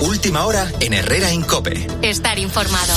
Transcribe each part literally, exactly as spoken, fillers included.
Última hora en Herrera en COPE. Estar informado.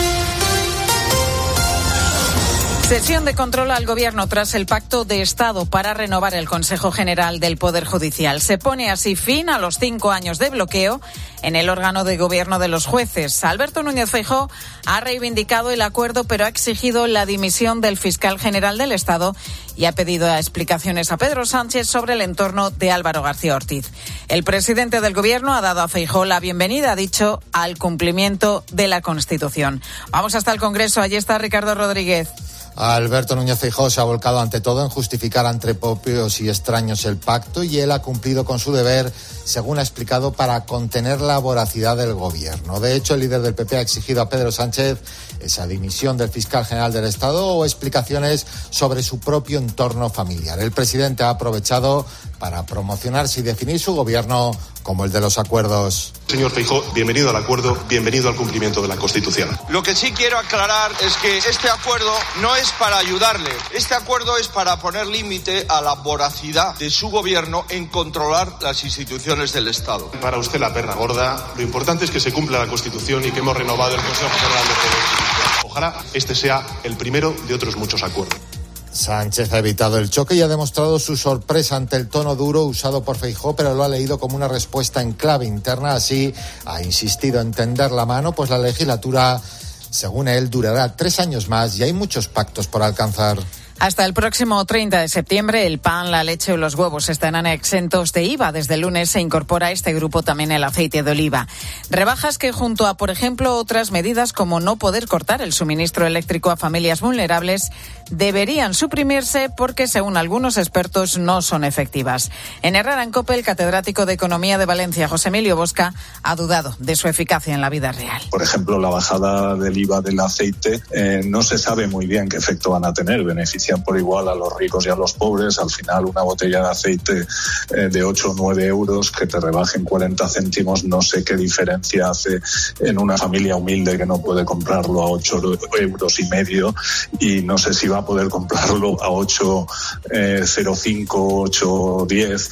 Sesión de control al Gobierno tras el Pacto de Estado para renovar el Consejo General del Poder Judicial. Se pone así fin a los cinco años de bloqueo en el órgano de gobierno de los jueces. Alberto Núñez Feijóo ha reivindicado el acuerdo, pero ha exigido la dimisión del fiscal general del Estado y ha pedido explicaciones a Pedro Sánchez sobre el entorno de Álvaro García Ortiz. El presidente del Gobierno ha dado a Feijóo la bienvenida, ha dicho, al cumplimiento de la Constitución. Vamos hasta el Congreso. Allí está Ricardo Rodríguez. Alberto Núñez Feijóo se ha volcado ante todo en justificar ante propios y extraños el pacto y él ha cumplido con su deber, según ha explicado, para contener la voracidad del Gobierno. De hecho, el líder del P P ha exigido a Pedro Sánchez esa dimisión del fiscal general del Estado o explicaciones sobre su propio entorno familiar. El presidente ha aprovechado para promocionarse y definir su gobierno como el de los acuerdos. Señor Feijóo, bienvenido al acuerdo, bienvenido al cumplimiento de la Constitución. Lo que sí quiero aclarar es que este acuerdo no es para ayudarle. Este acuerdo es para poner límite a la voracidad de su gobierno en controlar las instituciones del Estado. Para usted la perra gorda, lo importante es que se cumpla la Constitución y que hemos renovado el Consejo General del Poder Judicial. Ojalá este sea el primero de otros muchos acuerdos. Sánchez ha evitado el choque y ha demostrado su sorpresa ante el tono duro usado por Feijóo, pero lo ha leído como una respuesta en clave interna. Así ha insistido en tender la mano, pues la legislatura, según él, durará tres años más y hay muchos pactos por alcanzar. Hasta el próximo treinta de septiembre, el pan, la leche o los huevos estarán exentos de I V A. Desde el lunes se incorpora a este grupo también el aceite de oliva. Rebajas que, junto a, por ejemplo, otras medidas como no poder cortar el suministro eléctrico a familias vulnerables, deberían suprimirse porque, según algunos expertos, no son efectivas. En Herrera en COPE, el catedrático de Economía de Valencia, José Emilio Bosca, ha dudado de su eficacia en la vida real. Por ejemplo, la bajada del I V A del aceite eh, no se sabe muy bien qué efecto van a tener. Benefician por igual a los ricos y a los pobres. Al final, una botella de aceite eh, de ocho o nueve euros que te rebajen cuarenta céntimos, no sé qué diferencia hace en una familia humilde que no puede comprarlo a ocho euros y medio, y no sé si va a poder comprarlo a ocho cero cinco, ocho diez.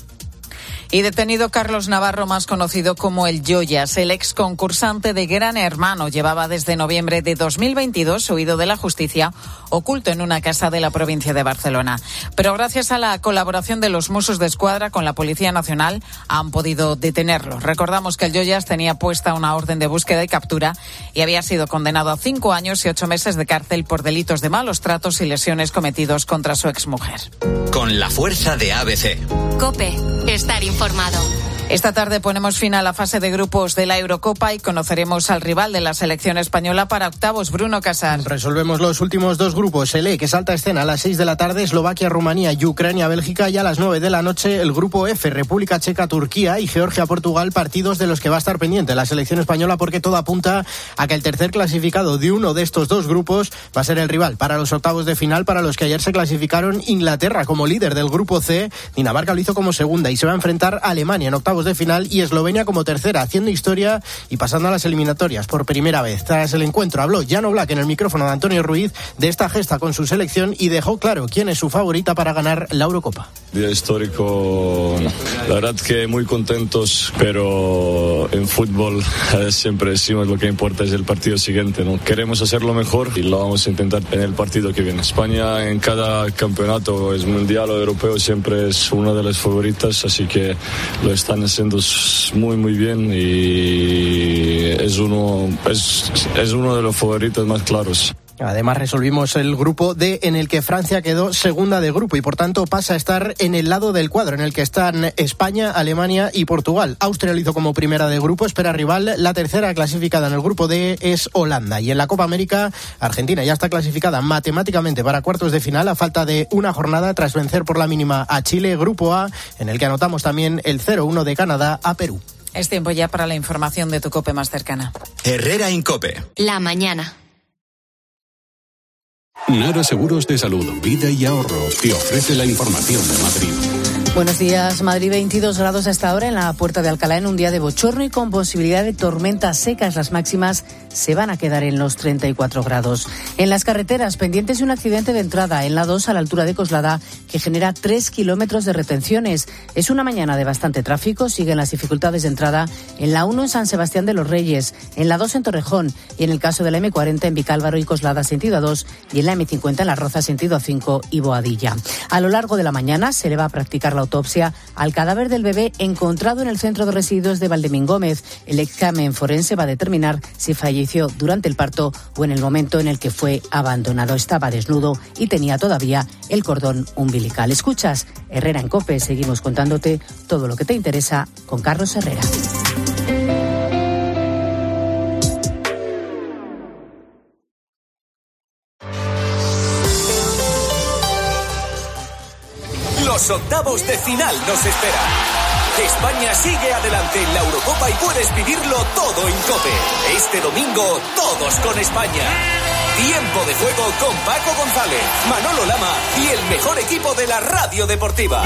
Y detenido Carlos Navarro, más conocido como el Joyas, el ex concursante de Gran Hermano, llevaba desde noviembre de dos mil veintidós huido de la justicia, oculto en una casa de la provincia de Barcelona. Pero gracias a la colaboración de los Mossos d'Esquadra con la Policía Nacional han podido detenerlo. Recordamos que el Joyas tenía puesta una orden de búsqueda y captura y había sido condenado a cinco años y ocho meses de cárcel por delitos de malos tratos y lesiones cometidos contra su exmujer. Con la fuerza de A B C. COPE. Estar informado. Esta tarde ponemos fin a la fase de grupos de la Eurocopa y conoceremos al rival de la selección española para octavos, Bruno Casar. Resolvemos los últimos dos grupos. El E, que salta a escena a las seis de la tarde, Eslovaquia, Rumanía y Ucrania, Bélgica, y a las nueve de la noche el grupo F, República Checa, Turquía y Georgia, Portugal, partidos de los que va a estar pendiente la selección española porque todo apunta a que el tercer clasificado de uno de estos dos grupos va a ser el rival para los octavos de final, para los que ayer se clasificaron Inglaterra como líder del grupo C, Dinamarca lo hizo como segunda y se va a enfrentar a Alemania en octavos de final y Eslovenia como tercera, haciendo historia y pasando a las eliminatorias por primera vez. Tras el encuentro habló Jan Oblak en el micrófono de Antonio Ruiz de esta gesta con su selección y dejó claro quién es su favorita para ganar la Eurocopa. Día histórico, la verdad que muy contentos, pero en fútbol eh, siempre decimos lo que importa es el partido siguiente, ¿no? Queremos hacerlo mejor y lo vamos a intentar en el partido que viene. España en cada campeonato, es mundial o europeo, siempre es una de las favoritas, así que lo están haciendo muy muy bien y es uno, es, es uno de los favoritos más claros. Además resolvimos el grupo D en el que Francia quedó segunda de grupo y por tanto pasa a estar en el lado del cuadro en el que están España, Alemania y Portugal. Austria lo hizo como primera de grupo, espera rival. La tercera clasificada en el grupo D es Holanda. Y en la Copa América, Argentina ya está clasificada matemáticamente para cuartos de final a falta de una jornada tras vencer por la mínima a Chile. Grupo A, en el que anotamos también el cero uno de Canadá a Perú. Es tiempo ya para la información de tu COPE más cercana. Herrera en COPE. La mañana. Nara Seguros de Salud, Vida y Ahorro te ofrece la información de Madrid. Buenos días. Madrid, veintidós grados hasta ahora en la Puerta de Alcalá, en un día de bochorno y con posibilidad de tormentas secas. Las máximas se van a quedar en los treinta y cuatro grados. En las carreteras, pendientes de un accidente de entrada en la dos a la altura de Coslada que genera tres kilómetros de retenciones. Es una mañana de bastante tráfico. Siguen las dificultades de entrada en la uno en San Sebastián de los Reyes, en la dos en Torrejón y en el caso de la eme cuarenta en Vicálvaro y Coslada sentido A dos y en la eme cincuenta en La Roza sentido A cinco y Boadilla. A lo largo de la mañana se le va a practicar la autopsia al cadáver del bebé encontrado en el centro de residuos de Valdemín Gómez. El examen forense va a determinar si falleció durante el parto o en el momento en el que fue abandonado. Estaba desnudo y tenía todavía el cordón umbilical. Escuchas Herrera en COPE. Seguimos contándote todo lo que te interesa con Carlos Herrera. Los octavos de final nos esperan. España sigue adelante en la Eurocopa y puedes vivirlo todo en COPE. Este domingo, todos con España. Tiempo de juego con Paco González, Manolo Lama y el mejor equipo de la radio deportiva.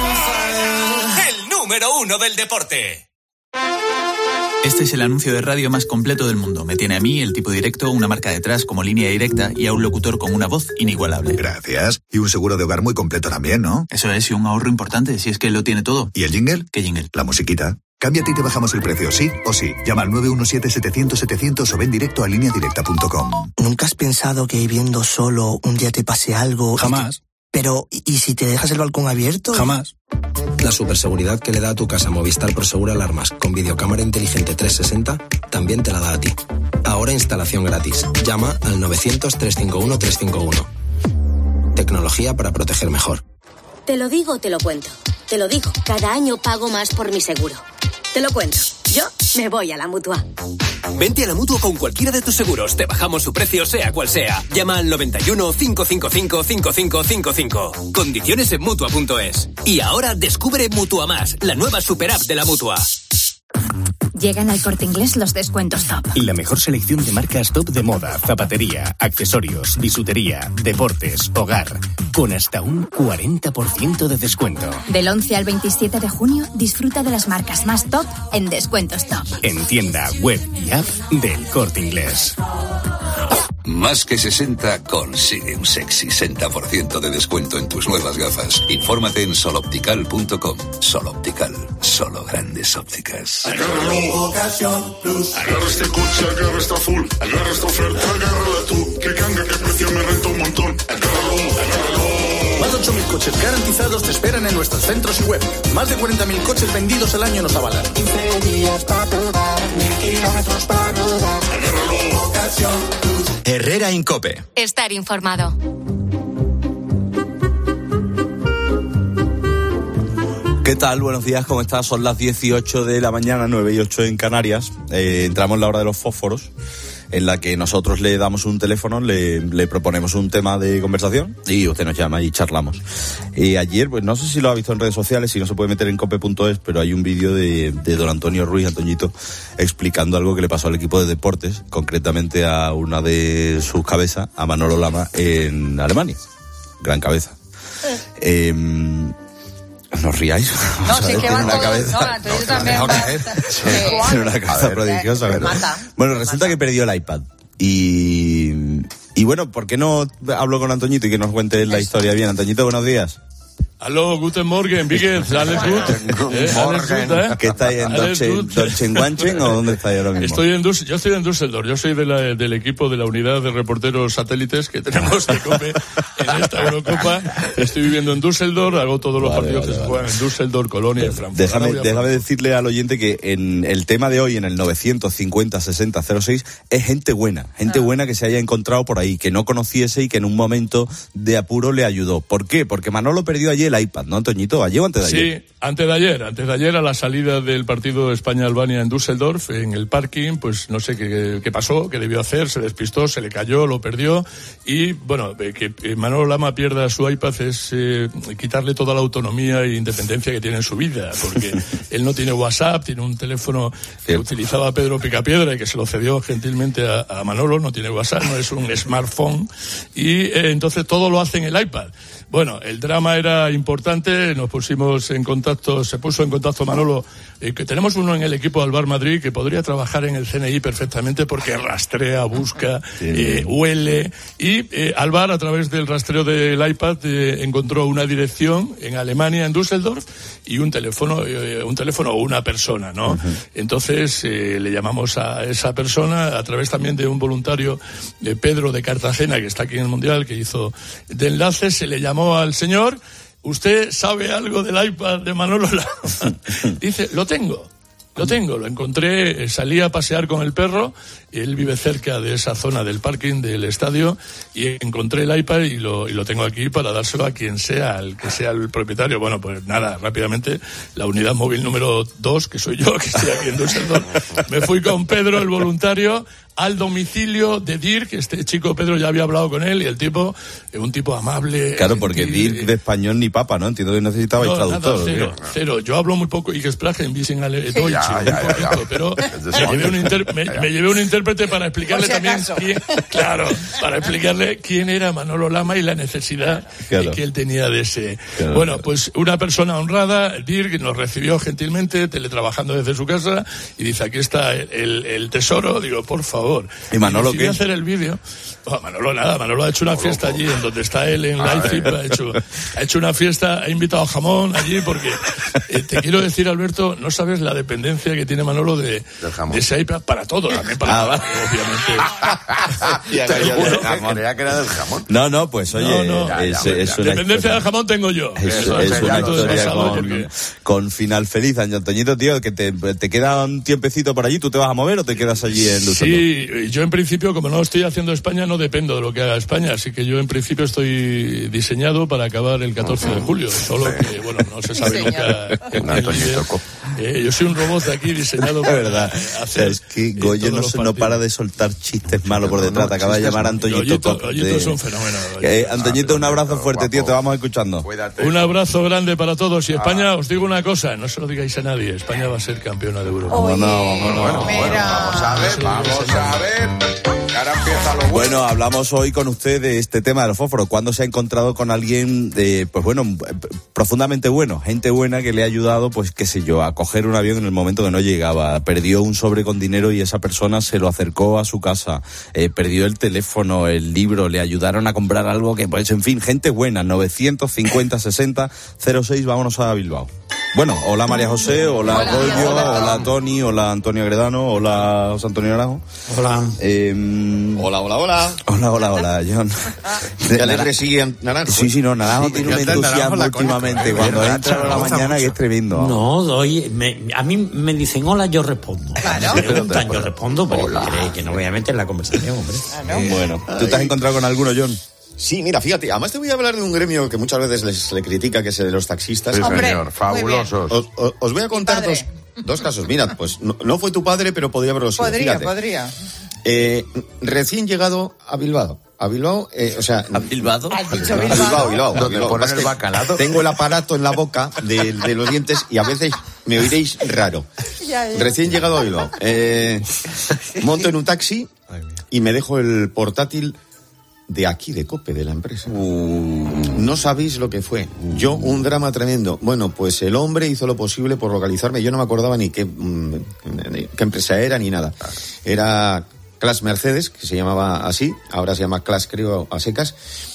El número uno del deporte. Este es el anuncio de radio más completo del mundo. Me tiene a mí, el tipo directo, una marca detrás como línea directa y a un locutor con una voz inigualable. Gracias. Y un seguro de hogar muy completo también, ¿no? Eso es, y un ahorro importante, si es que lo tiene todo. ¿Y el jingle? ¿Qué jingle? La musiquita. Cámbiate y te bajamos el precio, sí o sí. Llama al nueve uno siete setecientos setecientos o ven directo a línea directa punto com. ¿Nunca has pensado que viviendo solo un día te pase algo? Jamás. Pero, ¿y si te dejas el balcón abierto? Jamás. La superseguridad que le da a tu casa Movistar Prosegur Alarmas con videocámara inteligente trescientos sesenta también te la da a ti. Ahora instalación gratis. Llama al novecientos, trescientos cincuenta y uno, trescientos cincuenta y uno. Tecnología para proteger mejor. Te lo digo, te lo cuento. Te lo digo, cada año pago más por mi seguro. Te lo cuento. Yo me voy a la Mutua. Vente a la Mutua con cualquiera de tus seguros. Te bajamos su precio, sea cual sea. Llama al noventa y uno, cinco cinco cinco, cinco cinco cinco cinco. Condiciones en Mutua punto es. Y ahora descubre Mutua Más, la nueva super app de la Mutua. Llegan al Corte Inglés los descuentos top. La mejor selección de marcas top de moda, zapatería, accesorios, bisutería, deportes, hogar, con hasta un cuarenta por ciento de descuento. Del once al veintisiete de junio, disfruta de las marcas más top en descuentos top. En tienda, web y app del Corte Inglés. Más que sesenta consigue un sexy sesenta por ciento de descuento en tus nuevas gafas. Infórmate en soloptical punto com. Soloptical, solo grandes ópticas. Agárralo, ocasión plus. Agarra este coche, agarra esta full. Agarra esta oferta, agárrala tú. Que canga, que precio me renta un montón. Agárralo, agárralo. Más de ocho mil coches garantizados te esperan en nuestros centros y web. Más de cuarenta mil coches vendidos al año nos avalan. quince días para probar, mil kilómetros para rodar. Agárralo, ocasión plus. Herrera en COPE. Estar informado. ¿Qué tal? Buenos días, ¿cómo estás? Son las dieciocho de la mañana, nueve y ocho en Canarias. Eh, entramos en la hora de los fósforos, en la que nosotros le damos un teléfono, le, le proponemos un tema de conversación y usted nos llama y charlamos. Eh, ayer, pues no sé si lo ha visto en redes sociales, si no se puede meter en cope punto es, pero hay un vídeo de, de don Antonio Ruiz, Antoñito, explicando algo que le pasó al equipo de deportes, concretamente a una de sus cabezas, a Manolo Lama, en Alemania. Gran cabeza. Eh, No os riáis. No, sí que va todo. Cabeza, No, Antonio no, también va. Sí, tiene una cabeza prodigiosa, ¿verdad? Mata. Bueno, resulta que perdió el iPad. Y, y bueno, ¿por qué no hablo con Antoñito y que nos cuente la historia bien? Antoñito, buenos días. Aló, guten Morgen, wie geht's? Alles gut? ¿Eh? Alles gut, ¿eh? ¿Qué estáis en Dolce Guanchen o dónde estáis ahora mismo? Estoy en Düs- yo estoy en Düsseldorf, yo soy de la, del equipo de la unidad de reporteros satélites que tenemos de COPE en esta Eurocopa. Estoy viviendo en Düsseldorf, hago todos los vale, partidos vale, que vale. se juegan en Düsseldorf, Colonia y Frankfurt. Déjame, déjame decirle al oyente que en el tema de hoy, en el novecientos cincuenta sesenta cero seis, es gente buena, gente ah. buena que se haya encontrado por ahí, que no conociese y que en un momento de apuro le ayudó. ¿Por qué? Porque Manolo perdió ayer el iPad, ¿no, Antoñito? ¿Ayer o antes de ayer? Sí, antes de ayer, antes de ayer a la salida del partido España-Albania en Düsseldorf, en el parking, pues no sé qué, qué pasó, qué debió hacer, se despistó, se le cayó, lo perdió y, bueno, que Manolo Lama pierda su iPad es eh, quitarle toda la autonomía e independencia que tiene en su vida, porque él no tiene WhatsApp, tiene un teléfono que sí. utilizaba Pedro Picapiedra y que se lo cedió gentilmente a, a Manolo, no tiene WhatsApp, no es un smartphone y eh, entonces todo lo hace en el iPad. Bueno, el drama era importante, nos pusimos en contacto, se puso en contacto Manolo, eh, que tenemos uno en el equipo del Bar Madrid que podría trabajar en el C N I perfectamente porque rastrea, busca, eh, huele, y eh, Alvar, a través del rastreo del iPad, eh, encontró una dirección en Alemania, en Düsseldorf, y un teléfono, eh, un teléfono o una persona, ¿no? Uh-huh. Entonces eh, le llamamos a esa persona a través también de un voluntario, de Pedro de Cartagena, que está aquí en el Mundial, que hizo de enlace. Se le llamó al señor: ¿usted sabe algo del iPad de Manolo Lama? Dice: lo tengo. Lo tengo, lo encontré, salí a pasear con el perro, él vive cerca de esa zona del parking del estadio, y encontré el iPad y lo, y lo tengo aquí para dárselo a quien sea, al que sea el propietario. Bueno, pues nada, rápidamente, la unidad móvil número dos, que soy yo, que estoy aquí en Düsseldorf, me fui con Pedro, el voluntario, al domicilio de Dirk. Este chico, Pedro, ya había hablado con él, y el tipo, es un tipo amable. Claro, porque Dirk de español ni papa, ¿no? Entiendo que necesitabais no, traductor. Nada, cero, ¿no? cero. Yo hablo muy poco, y que sprachen bisschen alle Deutsch, ya, ya, un poquito, ya. pero me llevé, un inter, me, me llevé un intérprete para explicarle si también quién, claro, para explicarle quién era Manolo Lama y la necesidad claro. que él tenía de ese. Claro. Bueno, pues una persona honrada, Dirk, nos recibió gentilmente, teletrabajando desde su casa, y dice: aquí está el, el, el tesoro. Digo, por favor. ¿Y Manolo decidí qué? hacer el vídeo. Oh, Manolo nada, Manolo ha hecho una fiesta allí en donde está él en Leipzig, ha hecho, ha hecho una fiesta, ha invitado jamón allí, porque eh, te quiero decir, Alberto, no sabes la dependencia que tiene Manolo de, de ese iPad para todo, también para Ah, obviamente. Te juro que creía que era del jamón. No, no, pues oye, No, no. es, Ya, ya, es ya. una Dependencia historia, del jamón tengo yo. es, Eso, es eso, una ya todo historia pasado, con, porque- con final feliz. Antoñito, tío, que te, te queda un tiempecito por allí, ¿tú te vas a mover o te quedas allí en Düsseldorf? Sí, yo en principio, como no estoy haciendo España, no dependo de lo que haga España, así que yo en principio estoy diseñado para acabar el catorce de julio, solo que, bueno, no se sabe nunca. en el vídeo. Eh, yo soy un robot de aquí diseñado Es para verdad, hacer es que Goyo no, se- no para de soltar chistes malos por detrás, te acaba de llamar Antoñito. Goyito, Top Goyito de- es un fenómeno. Eh, Antoñito, un abrazo fuerte, tío, te vamos escuchando. Un abrazo grande para todos. Y España, os digo una cosa, no se lo digáis a nadie, España va a ser campeona de Europa. Vámonos, vámonos. Bueno, bueno, vamos a ver, vamos a ver. Ahora empieza lo bueno. Bueno, hablamos hoy con usted de este tema de los fósforos. ¿Cuándo se ha encontrado con alguien, de, pues bueno, profundamente bueno, gente buena que le ha ayudado, pues qué sé yo, a coger un avión en el momento que no llegaba? Perdió un sobre con dinero y esa persona se lo acercó a su casa. Eh, perdió el teléfono, el libro, le ayudaron a comprar algo que, pues en fin, gente buena. novecientos cincuenta sesenta cero seis, vámonos a Bilbao. Bueno, hola María José, hola, hola Goyo, hola, hola Tony, hola Antonio Agredano, hola José Antonio Naranjo. Hola. Eh, Hola, hola, hola. Hola, hola, hola, John. Qué alegre sigue Naranjo. Sí, sí, no, Naranjo Sí, tiene me un encanta el entusiasmo Naranjo, la últimamente. conozco, Cuando ¿verdad? entra por la Me gusta mañana, mucho. que es tremendo. No, doy, me, a mí me dicen hola, yo respondo. Claro. Me preguntan, yo respondo, pero que, que no voy a meter en la conversación, hombre. Eh, bueno, ¿tú te has encontrado con alguno, John? Sí, mira, fíjate, además te voy a hablar de un gremio que muchas veces les, le critica, que es el de los taxistas. Sí, Hombre, señor, fabulosos. Os, os, os voy a contar dos, dos casos. Mira, pues no, no fue tu padre, pero podría haberlo sido. Podría, Fíjate. podría. Eh, recién llegado a Bilbao. A Bilbao, eh, o sea... ¿A Bilbao? Has dicho A Bilbao. Bilbao, Bilbao. ¿Dónde Bilbao. ponen Pasa el que bacalao? Tengo el aparato en la boca de, de los dientes y a veces me oiréis raro. Ya, ya. Recién llegado a Bilbao. Eh, monto en un taxi y me dejo el portátil de aquí, de COPE, de la empresa. No sabéis lo que fue. Yo, un drama tremendo. Bueno, pues el hombre hizo lo posible por localizarme. Yo no me acordaba ni qué, mm, qué empresa era ni nada. Era Class Mercedes, que se llamaba así. Ahora se llama Class, creo, a secas.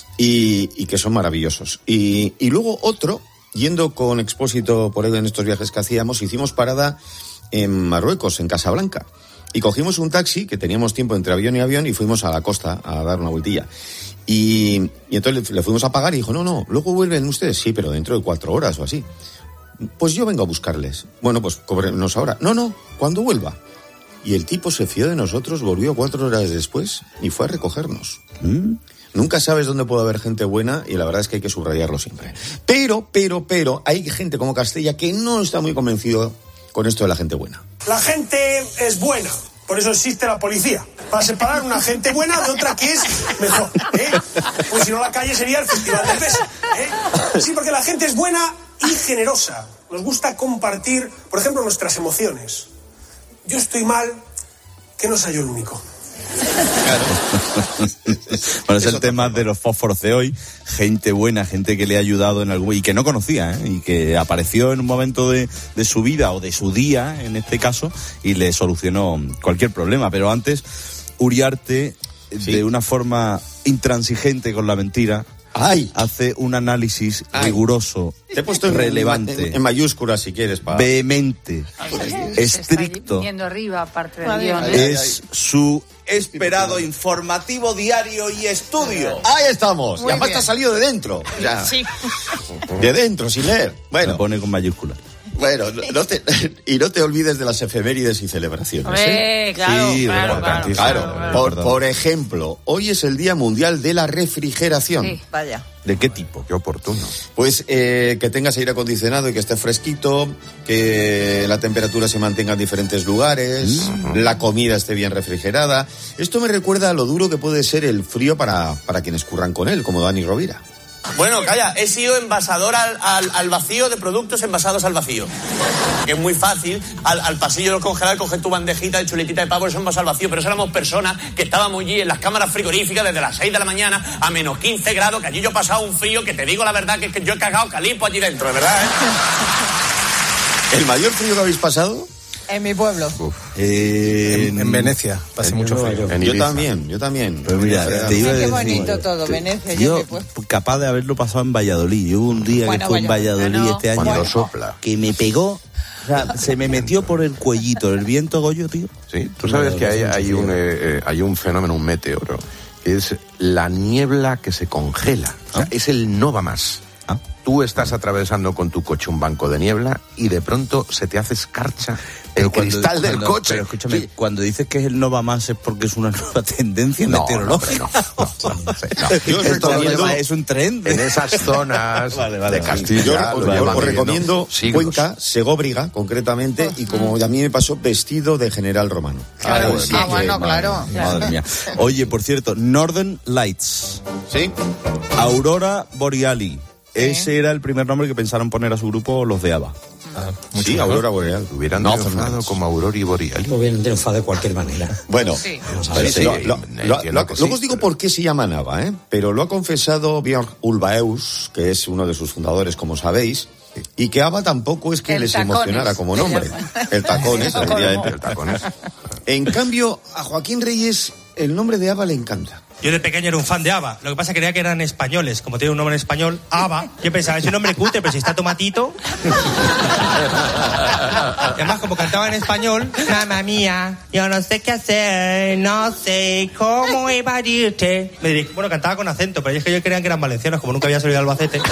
Y, y que son maravillosos. Y, y luego otro, yendo con Expósito por ahí en estos viajes que hacíamos, hicimos parada en Marruecos, en Casablanca. Y cogimos un taxi, que teníamos tiempo entre avión y avión, y fuimos a la costa a dar una vueltilla. Y, y entonces le, le fuimos a pagar y dijo, no, no, luego vuelven ustedes. Sí, pero dentro de cuatro horas o así. Pues yo vengo a buscarles. Bueno, pues cóbrenos ahora. No, no, cuando vuelva. Y el tipo se fió de nosotros, volvió cuatro horas después y fue a recogernos. ¿Mm? Nunca sabes dónde puede haber gente buena y la verdad es que hay que subrayarlo siempre. Pero, pero, pero, hay gente como Castella que no está muy convencido con esto de la gente buena. La gente es buena, por eso existe la policía, para separar una gente buena de otra que es mejor, ¿eh? Pues si no, la calle sería el festival del beso, ¿eh? Sí, porque la gente es buena y generosa, nos gusta compartir, por ejemplo, nuestras emociones. Yo estoy mal, que no sea yo el único. Bueno, es el tema de los fósforos de hoy. Gente buena, gente que le ha ayudado en algún... y que no conocía, ¿eh? Y que apareció en un momento de, de su vida o de su día, en este caso, y le solucionó cualquier problema. Pero antes, Uriarte, sí, de una forma intransigente con la mentira, ¡ay!, hace un análisis ¡ay!, riguroso, te he puesto en, relevante, en, en mayúsculas si quieres, pa. vehemente, Ay, estricto. está yendo arriba, aparte del guión, ¿eh? Es su esperado informativo diario y estudio. Ahí estamos. Muy y además bien. te ha salido de dentro. Ya. Sí. De dentro, sin leer. Bueno. Me pone con mayúsculas. Bueno, no, no te, y no te olvides de las efemérides y celebraciones. ¿eh? Claro, sí, claro, claro, claro, claro, claro. Por, por ejemplo, hoy es el Día Mundial de la Refrigeración. Sí, vaya. ¿De qué tipo? Qué oportuno. Pues eh, que tengas aire acondicionado y que esté fresquito, que la temperatura se mantenga en diferentes lugares, mm. la comida esté bien refrigerada. Esto me recuerda a lo duro que puede ser el frío para, para quienes curran con él, como Dani Rovira. Bueno, calla, he sido envasador al, al, al vacío de productos envasados al vacío. Que es muy fácil, al, al pasillo del congelador, coger tu bandejita de chuletita de pavo, eso envasado al vacío, pero eso éramos personas que estábamos allí en las cámaras frigoríficas desde las seis de la mañana a menos quince grados, que allí yo he pasado un frío que te digo la verdad que es que yo he cagado calipo allí dentro, de verdad, ¿eh? ¿El mayor frío que habéis pasado? En mi pueblo. Eh, en, en Venecia, pasé mucho frío. En yo también, yo también. Pero mira, te iba a decir, qué bonito todo, Venecia. Yo, capaz de haberlo pasado en Valladolid. Yo hubo un día bueno, que fue en Valladolid no, este año. Cuando sopla. Que me pegó, o sea, se me metió por el cuellito el viento, Goyo, tío. Sí, tú sabes que hay, hay, un, eh, hay un fenómeno, un meteoro, que es la niebla que se congela. O sea, ¿ah? Es el no va más. Tú estás atravesando con tu coche un banco de niebla y de pronto se te hace escarcha el cuando, cristal del cuando, coche. Pero escúchame, sí, cuando dices que es el no va más es porque es una nueva tendencia no, meteorológica. No, no, no, no, no, no. Esto lleva, es un tren. En esas zonas vale, vale, de Castilla. Yo, yo, yo os recomiendo Cuenca, Segóbriga, concretamente, uh-huh. y como a mí me pasó, vestido de general romano. Claro, sí, ah, bueno, madre, claro. Madre mía. Oye, por cierto, Northern Lights. ¿Sí? Aurora Boreali. Ese era el primer nombre que pensaron poner a su grupo los de ABBA. Ah, sí, mejor. Aurora Boreal. Hubieran no, triunfado como Aurora y Boreal. Hubieran triunfado de cualquier manera. Bueno, sí. Sí, lo, lo, lo, lo, luego sí, os digo pero... por qué se llaman ABBA, ¿eh? Pero lo ha confesado Björn Ulvaeus, que es uno de sus fundadores, como sabéis, y que ABBA tampoco es que el les tacones, emocionara como nombre. El tacones, efectivamente. El tacones. En cambio, a Joaquín Reyes el nombre de ABBA le encanta. Yo de pequeño era un fan de ABBA. Lo que pasa es que creía que eran españoles. Como tiene un nombre en español, ABBA. Yo pensaba, es un nombre cutre, pero si está Tomatito. Y además, como cantaba en español, mamá mía, yo no sé qué hacer, no sé cómo evadirte. Me diré, bueno, cantaba con acento, pero es que yo creía que eran valencianos, como nunca había salido de Albacete.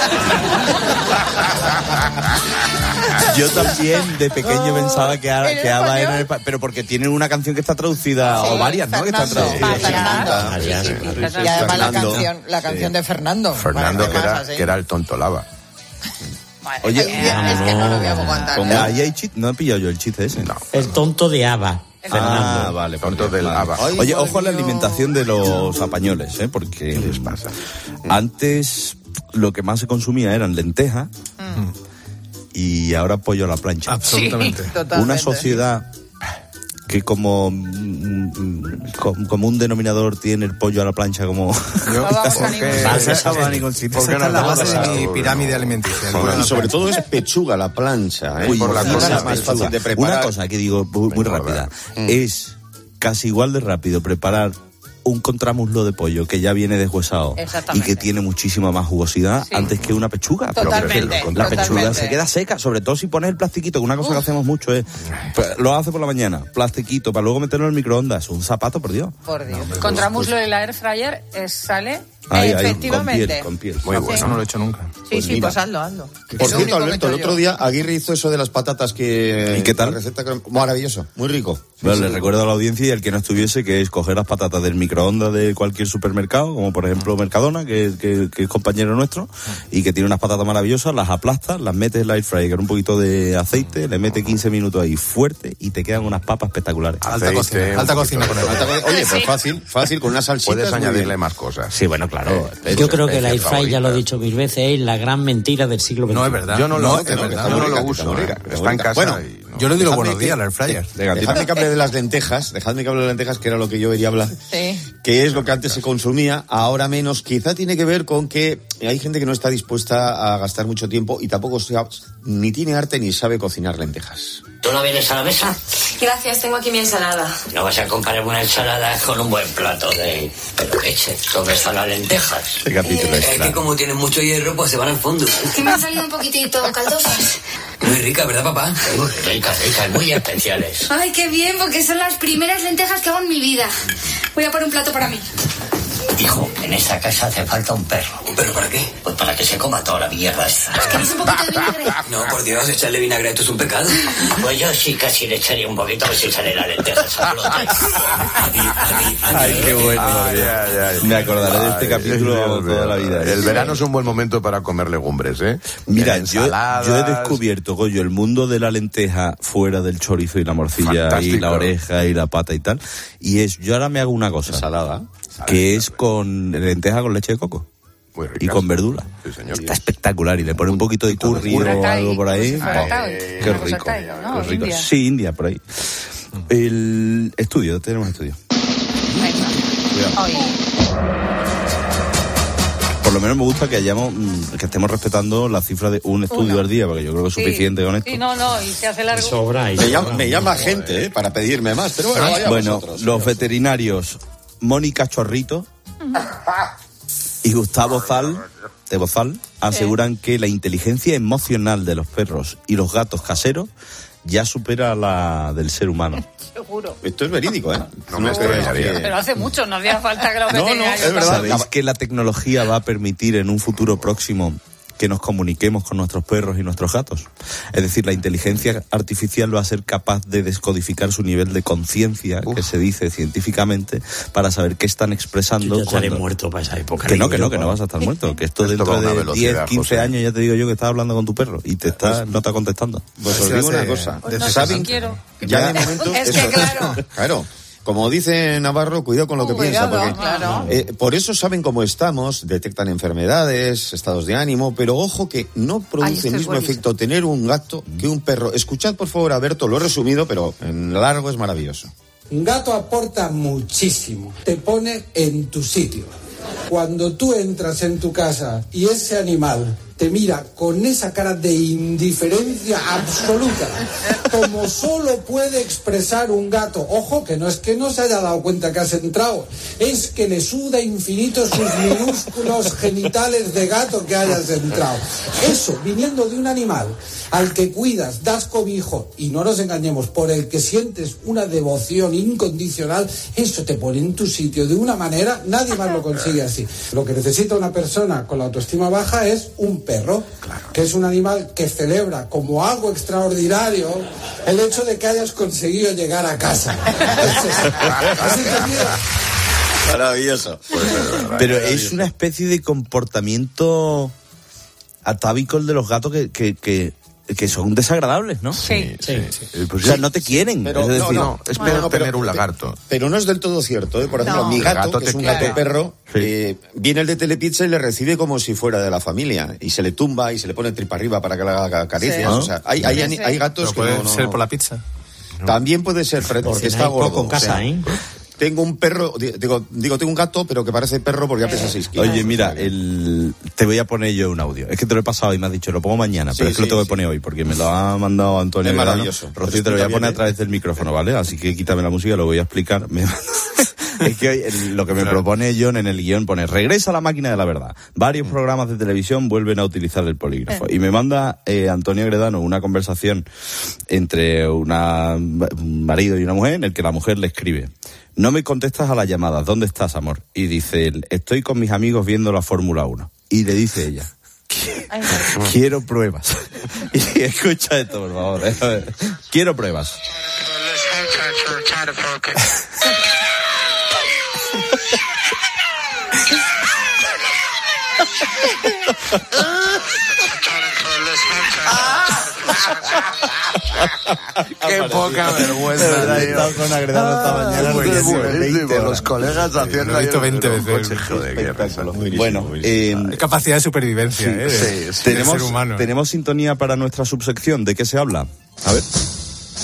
Yo también de pequeño pensaba que, que ABBA era en español, pero porque tienen una canción que está traducida, sí, o varias, ¿no? Que están traducidas. Y además la canción, la canción de Fernando. Fernando, que era, que era el tonto lava. Vale, oye, es, es que no lo voy a aguantar. ¿no? Ahí hay chiste, no he pillado yo el chiste ese. No. El tonto de ABBA. Ah, ah, vale, tonto del ABBA. Oye, ojo a la alimentación de los apañoles, ¿eh? Porque ¿qué les pasa? Antes lo que más se consumía eran lentejas mm. y ahora pollo a la plancha. Absolutamente. Sí, una sociedad que como, como un denominador tiene el pollo a la plancha como... Yo, porque es la base de mi pirámide alimenticia. Y sobre todo es pechuga a la plancha, ¿eh? Uy, por la cosa más fácil de preparar. Una cosa que digo muy, muy rápida. Mm. Es casi igual de rápido preparar un contramuslo de pollo que ya viene deshuesado y que tiene muchísima más jugosidad, sí, antes que una pechuga. Totalmente. Pero la pechuga totalmente. Se queda seca, sobre todo si pones el plastiquito, que una cosa Uf. que hacemos mucho es, lo hace por la mañana, plastiquito, para luego meterlo en el microondas, un zapato, por Dios. Por Dios. No, contramuslo de la air fryer es, sale... Ahí, efectivamente. Ahí, con piel, con piel. Muy bueno, sí. No lo he hecho nunca. Sí, pues sí, mira. Pues hazlo, hazlo. Por cierto, Alberto, el otro día Aguirre hizo eso de las patatas que... ¿Y qué tal? La receta que... Maravilloso, muy rico. Bueno, sí, le sí. recuerdo a la audiencia y al que no estuviese que es coger las patatas del microondas de cualquier supermercado, como por ejemplo Mercadona, que, que, que es compañero nuestro, y que tiene unas patatas maravillosas, las aplastas, las metes en la air fryer con un poquito de aceite, le metes quince minutos ahí fuerte y te quedan unas papas espectaculares. Alta cocina, alta cocina con el Oye, pues fácil, fácil, con unas salsitas. Puedes añadirle más cosas. Sí, bueno, claro. Eh, Yo creo que la air fryer, ya lo he dicho mil veces, es la gran mentira del siglo veintiuno. No es verdad. Yo no lo, no, es verdad. Yo no lo uso. Está en casa. Bueno, Yo le digo dejadme buenos que- días al air fryer. de- Dejadme que hable de las lentejas, dejadme que hable de las lentejas, que era lo que yo quería hablar, Sí. que es lo que antes se consumía, ahora menos. Quizá tiene que ver con que hay gente que no está dispuesta a gastar mucho tiempo y tampoco sea- ni tiene arte ni sabe cocinar lentejas. ¿Tú no vienes a la mesa? Gracias, tengo aquí mi ensalada. ¿No vas a comparar una ensalada con un buen plato de... Pero leche, ¿dónde están las lentejas? Este capítulo es Es que claro. como tienen mucho hierro, pues se van al fondo. Que me han salido un poquitito caldosas. Muy rica, ¿verdad, papá? Muy ricas, ricas, muy especiales. Ay, qué bien, porque son las primeras lentejas que hago en mi vida. Voy a poner un plato para mí. Hijo, en esta casa hace falta un perro. ¿Un perro para qué? Pues para que se coma toda la mierda esta. ¿Queréis un poquito de vinagre? No, por Dios, echarle vinagre a esto es un pecado. Pues yo sí casi le echaría un poquito a ver si sale la lenteja esa flote. Ay, qué bueno. Ay, ay, ay. Me acordaré de este Ay, capítulo el toda la vida. El verano es un buen momento para comer legumbres, ¿eh? Mira, En yo, ensaladas. yo he descubierto, Goyo, el mundo de la lenteja fuera del chorizo y la morcilla Fantástico. y la oreja y la pata y tal. Y es, yo ahora me hago una cosa. Ensalada. Que es con lenteja con leche de coco. Muy ricas. Y con verdura. Sí, señor. Está espectacular. Y le pone un poquito de curry o Thai, algo por ahí. como si fuera Oh, Thai. qué Una cosa rico. Thai, ¿no? Qué rico. India. Sí, India, por ahí. El estudio, tenemos estudio. Ay. Por lo menos me gusta que hayamos, mm, que estemos respetando la cifra de un estudio Uno. al día, porque yo creo que es Sí. suficiente con esto. Sí, no, no, y se hace largo. Sobra, y Me sobra. llama, me llama gente eh, para pedirme más, pero bueno, vaya Bueno, vosotros. los veterinarios Mónica Chorrito y Gustavo Zal, de Bozal, aseguran que la inteligencia emocional de los perros y los gatos caseros ya supera la del ser humano. Seguro. Esto es verídico, ¿eh? No me crees extrañaría. que- Pero hace mucho, no hacía falta que los No, no, veterinarios... es verdad. ¿Sabéis que la tecnología va a permitir en un futuro próximo que nos comuniquemos con nuestros perros y nuestros gatos? Es decir, la inteligencia artificial va a ser capaz de descodificar su nivel de conciencia, que se dice científicamente, para saber qué están expresando. Yo ya estaré cuando- muerto para esa época. Que no, digo que yo, no, que no Pablo. vas a estar muerto. Que esto Esto dentro va a una de velocidad, diez, quince José. años ya te digo yo que estás hablando con tu perro y te está, no está contestando. Pues os Eso digo hace- una cosa. Pues no sé ¿Saben? si quiero. Ya de momento... Es que eso- claro. Claro. Como dice Navarro, cuidado con lo que piensa. Cuidado, Porque, claro. eh, por eso saben cómo estamos, detectan enfermedades, estados de ánimo, pero ojo que no Ay, produce esto el es mismo buenísimo. efecto tener un gato que un perro. Escuchad por favor a Berto, lo he resumido, pero en largo es maravilloso. Un gato aporta muchísimo, te pone en tu sitio. Cuando tú entras en tu casa y ese animal te mira con esa cara de indiferencia absoluta, como solo puede expresar un gato. Ojo, que no es que no se haya dado cuenta que has entrado, es que le suda infinito sus minúsculos genitales de gato que hayas entrado. Eso, viniendo de un animal al que cuidas, das cobijo, y no nos engañemos, por el que sientes una devoción incondicional, eso te pone en tu sitio de una manera, nadie más lo consigue así. Lo que necesita una persona con la autoestima baja es un perro, que es un animal que celebra como algo extraordinario el hecho de que hayas conseguido llegar a casa. ¿Has entendido? Maravilloso. Pero es una especie de comportamiento atávico el de los gatos que, que, que, que son desagradables, ¿no? Sí. Sí. O sea, no te quieren. Pero, es decir, no, no, es Bueno, peor pero- tener un lagarto. Pero no es del todo cierto, ¿eh? Por ejemplo, No. mi El gato, gato que te es un quiere. gato perro, Sí. eh, viene el de Telepizza y le recibe como si fuera de la familia. Y se le tumba y se le pone tripa arriba para que le haga caricias. Sí. O sea, hay, hay, Sí, ani- sí. hay gatos Pero que puede no, no- ser por la pizza. También puede ser, pero porque está Cocináis gordo. poco en o casa, sea, ¿eh? Tengo un perro, di- digo, digo, tengo un gato, pero que parece perro porque ya pesa seis kilos. Oye, mira, el... te voy a poner yo un audio. Es que te lo he pasado y me has dicho, lo pongo mañana, Sí, pero es que sí, lo tengo sí. que poner hoy porque me lo ha mandado Antonio Es Guerrero. maravilloso. Rocío, te lo voy a Explica poner bien, a través del micrófono, ¿vale? Así que quítame la música, lo voy a explicar. Me- Es que hoy el- lo que me propone John en el guión pone, regresa a la máquina de la verdad. Varios programas de televisión vuelven a utilizar el polígrafo. Y me manda eh, Antonio Gredano una conversación entre una, un marido y una mujer en el que la mujer le escribe, no me contestas a las llamadas, ¿dónde estás, amor? Y dice él, estoy con mis amigos viendo la Fórmula uno. Y le dice ella, quiero pruebas. Y escucha esto, por favor. eh. Quiero pruebas. Qué poca vergüenza, He tío. estado con Agredano esta mañana. Es buenísimo, buenísimo, veinte horas. los colegas haciendo lo he visto ahí veinte en el veces. coche, joder, qué risa. Bueno, eh, Hay capacidad de supervivencia, ¿eh? De- Sí, sí. del tenemos, ser humano. tenemos sintonía para nuestra subsección. ¿De qué se habla? A ver.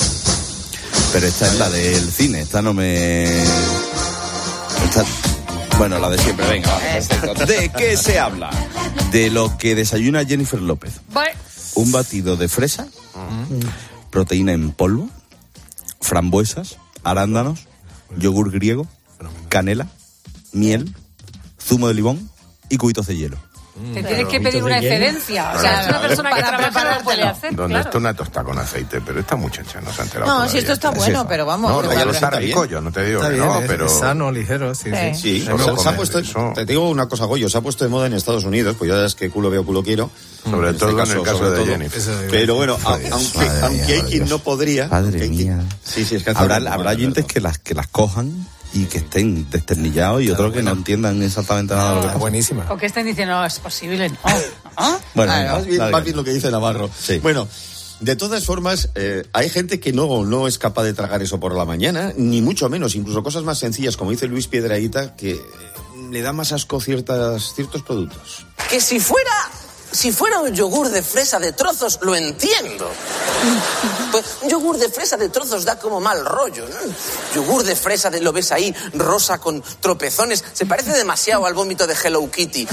Pero esta es la del cine, esta no me... Esta... Bueno, la de siempre, venga, vamos, perfecto. ¿De qué se habla? De lo que desayuna Jennifer López. Un batido de fresa, proteína en polvo, frambuesas, arándanos, yogur griego, canela, miel, zumo de limón y cubitos de hielo. Te tienes que pedir una excedencia. O sea, es una persona que trabaja no puede hacer. Donde claro. esto una tostada con aceite, pero esta muchacha no se ha enterado. No, todavía. si esto está bueno, Sí. pero vamos. No, pero no, ya lo está está rico, bien. yo no te digo Está que bien, no, es, pero... es sano, ligero, sí, sí. Sí, Solo o sea, se ha comer puesto, eso. te digo una cosa, Goyo, se ha puesto de moda en Estados Unidos, pues ya sabes que culo veo, culo quiero. Sobre En todo este en el caso sobre de todo. Jennifer. Eso es- Pero bueno, a- Madre aunque, mía, aunque hay madre quien Dios. no podría... Madre aunque hay mía. quien- Sí, sí, es que hace Habrá, muy habrá mal, oyentes ¿verdad? que las, que las cojan y que estén desternillados y otros que no entiendan exactamente nada de lo que pasa. Buenísima. O que estén diciendo, no, es posible, no. ¿Ah? Bueno, Ah, venga, más, bien, dale. más bien lo que dice Navarro. Sí. Bueno, de todas formas, eh, hay gente que no, no es capaz de tragar eso por la mañana, ni mucho menos, incluso cosas más sencillas, como dice Luis Piedrahita, que eh, le da más asco ciertas, ciertos productos. Que si fuera, si fuera un yogur de fresa de trozos, lo entiendo. Pues un yogur de fresa de trozos da como mal rollo, ¿no? Yogur de fresa, de, lo ves ahí, rosa con tropezones, se parece demasiado al vómito de Hello Kitty.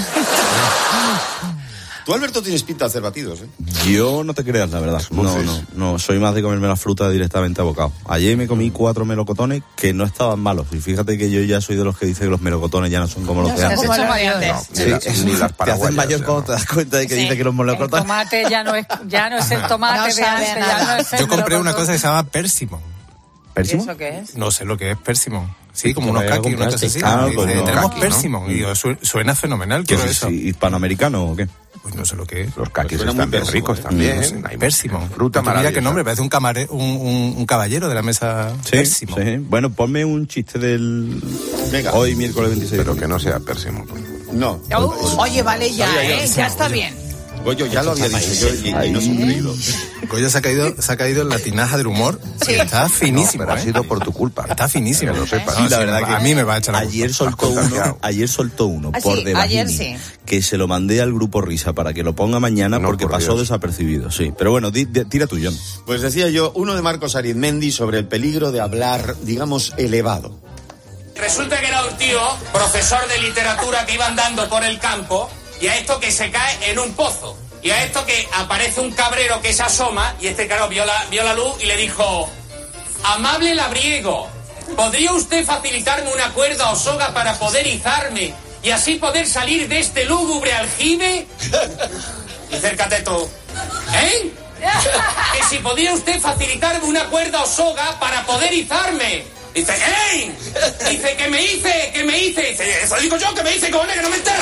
Tú, Alberto, tienes pinta de hacer batidos, ¿eh? Yo no te creas, la verdad. No, no, no. Soy más de comerme la fruta directamente a bocado. Ayer me comí cuatro melocotones que no estaban malos. Y fíjate que yo ya soy de los que dice que los melocotones ya no son como los No, de se antes. has hecho mayor. No, Sí, ni, la- es- ni las te haces paraguayas. mayor ya, cuando ¿no? te das cuenta de que Sí. dice que los El melocotones... tomate ya no es, ya no es el tomate No de sabe antes, nada. ya no es el Yo compré una melocotón. cosa que se llama persimón. ¿Persimón? ¿Eso qué es? No sé lo que es persimón. Sí, como Que unos vaya a kaki, una cosa comprarte. así. Ah, Y pues dice, no, tenemos kaki, ¿no? persimón. Y yo, su- suena fenomenal, ¿Qué quiero es eso. eso? ¿Hispanoamericano o qué? Pues no sé lo que es. Los kakis Suena están muy bien pérsimo, ricos ¿eh? también. No sé, Hay Persimón. Fruta Mira maravillosa. qué nombre, parece un, camare, un, un, un caballero de la mesa. Sí, Persimón. sí. Bueno, ponme un chiste del... Venga. Hoy, miércoles veintiséis. Pero que no sea pérsimo. por favor. No. Oye, vale ya, ¿eh? Ya está bien. Goyo, ya lo había dicho yo y, y no se me ha creído. Goya se ha caído, se ha caído en la tinaja del humor. Sí. Está finísimo. No, pero ha ¿eh? sido por tu culpa. Está finísimo. Que lo sepas. Sí, No, la sí, verdad a que mí me va a echar la ayer culpa. soltó Has uno, contagiado. ayer soltó uno Ah, por sí, de ayer Bajini, sí. que se lo mandé al grupo Risa para que lo ponga mañana No, porque por pasó Dios. desapercibido, sí. Pero bueno, di- di- tira tú, John. Pues decía yo, uno de Marcos Arizmendi sobre el peligro de hablar, digamos, elevado. Resulta que era un tío, profesor de literatura, que iba andando por el campo y a esto que se cae en un pozo. Y a esto que aparece un cabrero que se asoma y este claro vio la, vio la luz y le dijo: amable labriego, ¿podría usted facilitarme una cuerda o soga para poder izarme y así poder salir de este lúgubre aljibe? Y cércate tú. ¿Eh? Que si podría usted facilitarme una cuerda o soga para poder izarme. Dice, ¡ey! Dice, que me hice, que me hice. Dice, eso digo yo, que me hice, cojones, que no me entero.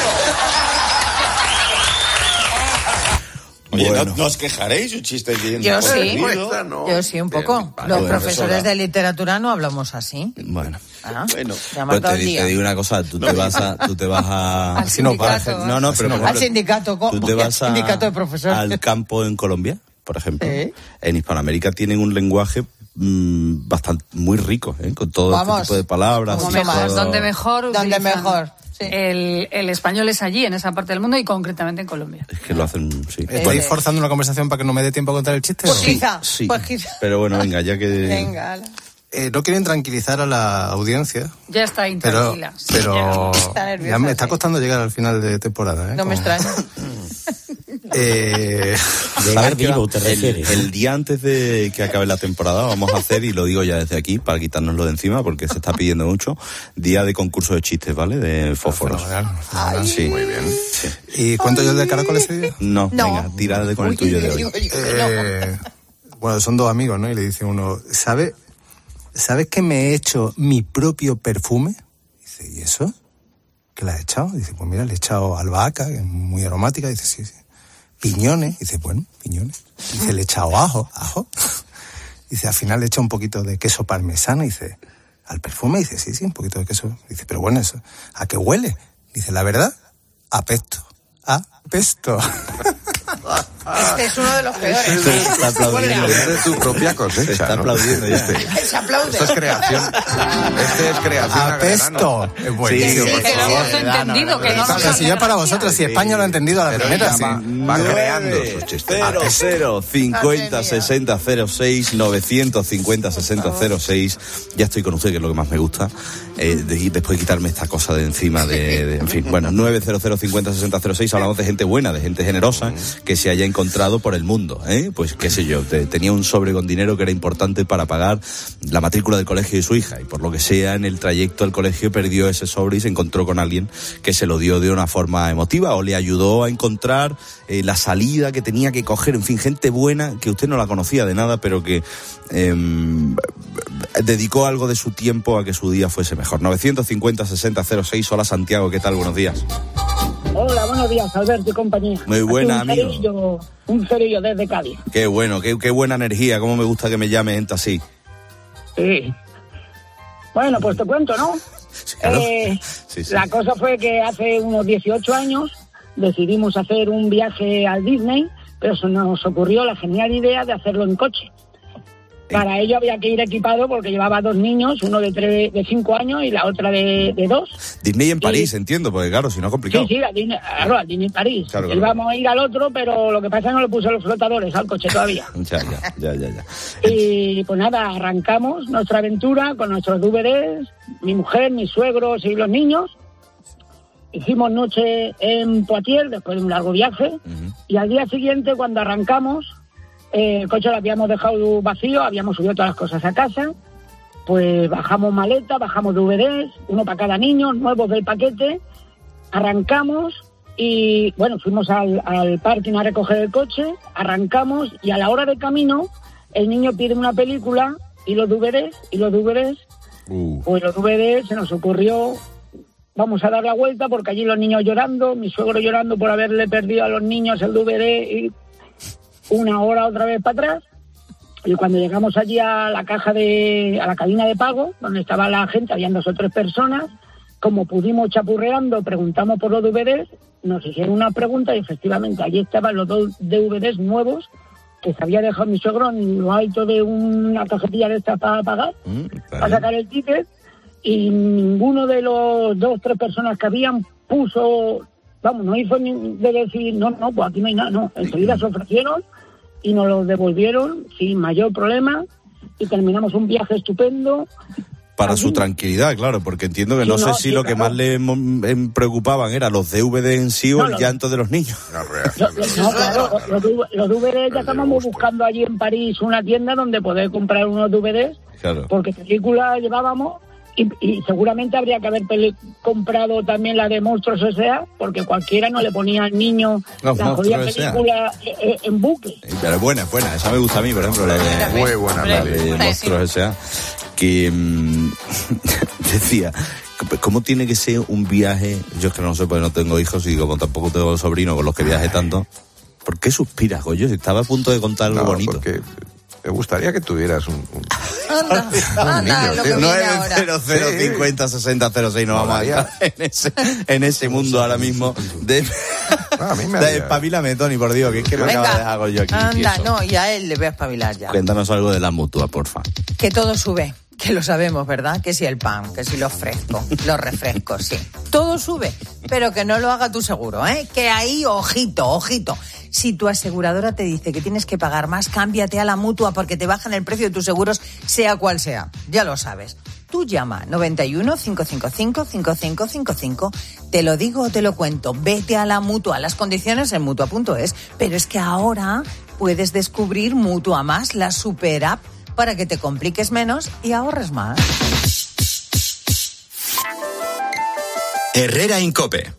Oye, Bueno. no, no os quejaréis, un chiste bien Yo sí, construido. yo sí, un poco. Los Bueno, profesores eso de literatura no hablamos así. Bueno. Ah, Bueno, te ha Pues matado te, el di- día. te digo una cosa, tú te vas a... Tú te vas a Al Así no va. sindicato, No, no, ¿eh? pero por Al ejemplo, sindicato, ¿cómo? tú te vas a- Al sindicato de profesores. al campo en Colombia, por ejemplo. Sí. En Hispanoamérica tienen un lenguaje mm, bastante muy rico, ¿eh? Con todo Vamos. este tipo de palabras. Como y mejor, todo. donde mejor Donde utilizan mejor, sí. el, el español es allí, en esa parte del mundo y concretamente en Colombia. Es que lo hacen, sí. ¿Estáis forzando una conversación para que no me dé tiempo a contar el chiste? Pues o no? quizá, Sí, pues quizá. pero bueno, venga, ya que... Venga, ala. Eh, no quieren tranquilizar a la audiencia, Ya está pero, intranquila. pero Está nerviosa, ya me está sí. costando llegar al final de temporada. ¿eh? No me Con- extraña. Eh, Llegar vivo, te el, refieres. el día antes de que acabe la temporada vamos a hacer, y lo digo ya desde aquí para quitárnoslo de encima porque se está pidiendo mucho, día de concurso de chistes, ¿vale? De fósforos. fenomenal, fenomenal. Sí. Muy bien. Sí. ¿Y cuento yo el de caracol ese día? No, No. venga, tira de con el tuyo de hoy. Eh, bueno, son dos amigos, ¿no? Y le dice uno, ¿sabe, ¿sabes que me he hecho mi propio perfume? Dice, ¿y eso? ¿Qué le has echado? Dice, pues mira, le he echado albahaca, que es muy aromática. Dice, sí, sí. Piñones. Dice, bueno, piñones. Dice, le he echado ajo, ajo. Dice, al final le he echado un poquito de queso parmesano. Dice, ¿al perfume? Dice, sí, sí, un poquito de queso. Dice, pero bueno, eso, ¿a qué huele? Dice, la verdad, apesto. Apesto. Este es uno de los peores. Este es, está aplaudiendo. Es de tu propia cosecha. Se está ¿no? aplaudiendo ya. Se aplaude. Esto es creación. Este es creación. Apesto. Es buenísimo. Sí, sí, que lo hemos entendido, que no nos Si ya para vosotros, si España lo ha entendido a la primera, sí. Va creando sus chistes. cero cero cincuenta sesenta cero seis novecientos cincuenta sesenta cero seis. Ya estoy con usted, que es lo que más me gusta. Eh, de, y después quitarme esta cosa de encima de, de en fin. Bueno, nueve cero cero cincuenta sesenta cero seis. Hablamos de gente buena, de gente generosa que se haya encontrado por el mundo, ¿eh? Pues qué sé yo, te, tenía un sobre con dinero que era importante para pagar la matrícula del colegio de su hija y por lo que sea en el trayecto al colegio perdió ese sobre y se encontró con alguien que se lo dio de una forma emotiva o le ayudó a encontrar eh, la salida que tenía que coger, en fin, gente buena que usted no la conocía de nada pero que eh, dedicó algo de su tiempo a que su día fuese mejor. novecientos cincuenta sesenta cero seis. Hola Santiago, ¿qué tal? Buenos días. Hola, buenos días, Alberto y compañía. Muy buena, un amigo. Cerillo, un cerillo desde Cádiz. Qué bueno, qué, qué buena energía, cómo me gusta que me llame gente así. Sí. Bueno, pues te cuento, ¿no? Claro. Eh, Sí, sí. La cosa fue que hace unos dieciocho años decidimos hacer un viaje al Disney, pero se nos ocurrió la genial idea de hacerlo en coche. Para ello había que ir equipado porque llevaba dos niños, uno de tres, de cinco años y la otra de, de dos. Disney en París, Y- entiendo, porque claro, si no es complicado. Sí, sí, a Disney, claro, a Disney París. Claro, claro. Íbamos a ir al otro, pero lo que pasa es que no le puse los flotadores al coche todavía. Ya, ya, ya, ya, ya. Y pues nada, arrancamos nuestra aventura con nuestros D V Ds, mi mujer, mis suegros y los niños. Hicimos noche en Poitiers después de un largo viaje. Y al día siguiente, cuando arrancamos, eh, el coche lo habíamos dejado vacío, habíamos subido todas las cosas a casa. Pues bajamos maleta, bajamos D V Ds, uno para cada niño, nuevos del paquete. Arrancamos y, bueno, fuimos al, al parking a recoger el coche, arrancamos y a la hora de camino el niño pide una película y los D V Ds, y los D V Ds, Uh. pues los D V Ds se nos ocurrió, vamos a dar la vuelta porque allí los niños llorando, mi suegro llorando por haberle perdido a los niños el D V D y una hora otra vez para atrás. Y cuando llegamos allí a la caja de, a la cabina de pago, donde estaba la gente, habían dos o tres personas, como pudimos chapurreando, preguntamos por los D V Ds, nos hicieron una pregunta y efectivamente allí estaban los dos D V Ds nuevos que se había dejado mi suegro en lo alto de una cajetilla de estas para pagar, para sacar el ticket, y ninguno de los dos o tres personas que habían puso, vamos, no hizo ni de decir, no, no, pues aquí no hay nada, no, enseguida se ofrecieron y nos los devolvieron sin mayor problema y terminamos un viaje estupendo. Para su tranquilidad, claro, porque entiendo que Sí, no, sé no, si sí, lo que claro. más le mo- em, preocupaban era los D V D en sí o No, el no. llanto de los niños. No, claro, los, D V los D V Ds ya estábamos buscando allí en París una tienda donde poder comprar unos D V Ds, Claro. porque película llevábamos y, y seguramente habría que haber peli- comprado también la de Monstruos S A, porque cualquiera no le ponía al niño Los la jodida Monstruos S A. película eh, en bucle. Pero es buena, es buena. Esa me gusta a mí, por ejemplo. La de, Muy buena la peli. de Monstruos S A. Que mm, decía, ¿cómo tiene que ser un viaje? Yo es que no sé, porque no tengo hijos y como tampoco tengo sobrinos con los que viaje tanto. ¿Por qué suspiras, Goyo? Si estaba a punto de contar algo No, bonito. porque me gustaría que tuvieras un... un... Anda, anda, lo que viene ahora. nueve cero cero cincuenta sesenta cero seis. No vamos a entrar en ese, en ese mundo ahora mismo. De, de espabilame, Tony, por Dios, que es que me acaba de dejar Goyo aquí. Anda, tieso. no, y a él le voy a espabilar ya. Cuéntanos algo de la mutua, porfa. Que todo sube, que lo sabemos, ¿verdad? Que si el pan, que si los frescos, los refrescos, sí. Todo sube, pero que no lo haga tu seguro, ¿eh? Que ahí, ojito, ojito. Si tu aseguradora te dice que tienes que pagar más, cámbiate a la mutua porque te bajan el precio de tus seguros, sea cual sea. Ya lo sabes. Tú llama noventa y uno, cinco cinco cinco, cinco cinco cinco cinco. Te lo digo o te lo cuento. Vete a la mutua. Las condiciones en mutua punto es. Pero es que ahora puedes descubrir Mutua Más, la super app, para que te compliques menos y ahorres más. Herrera Incope.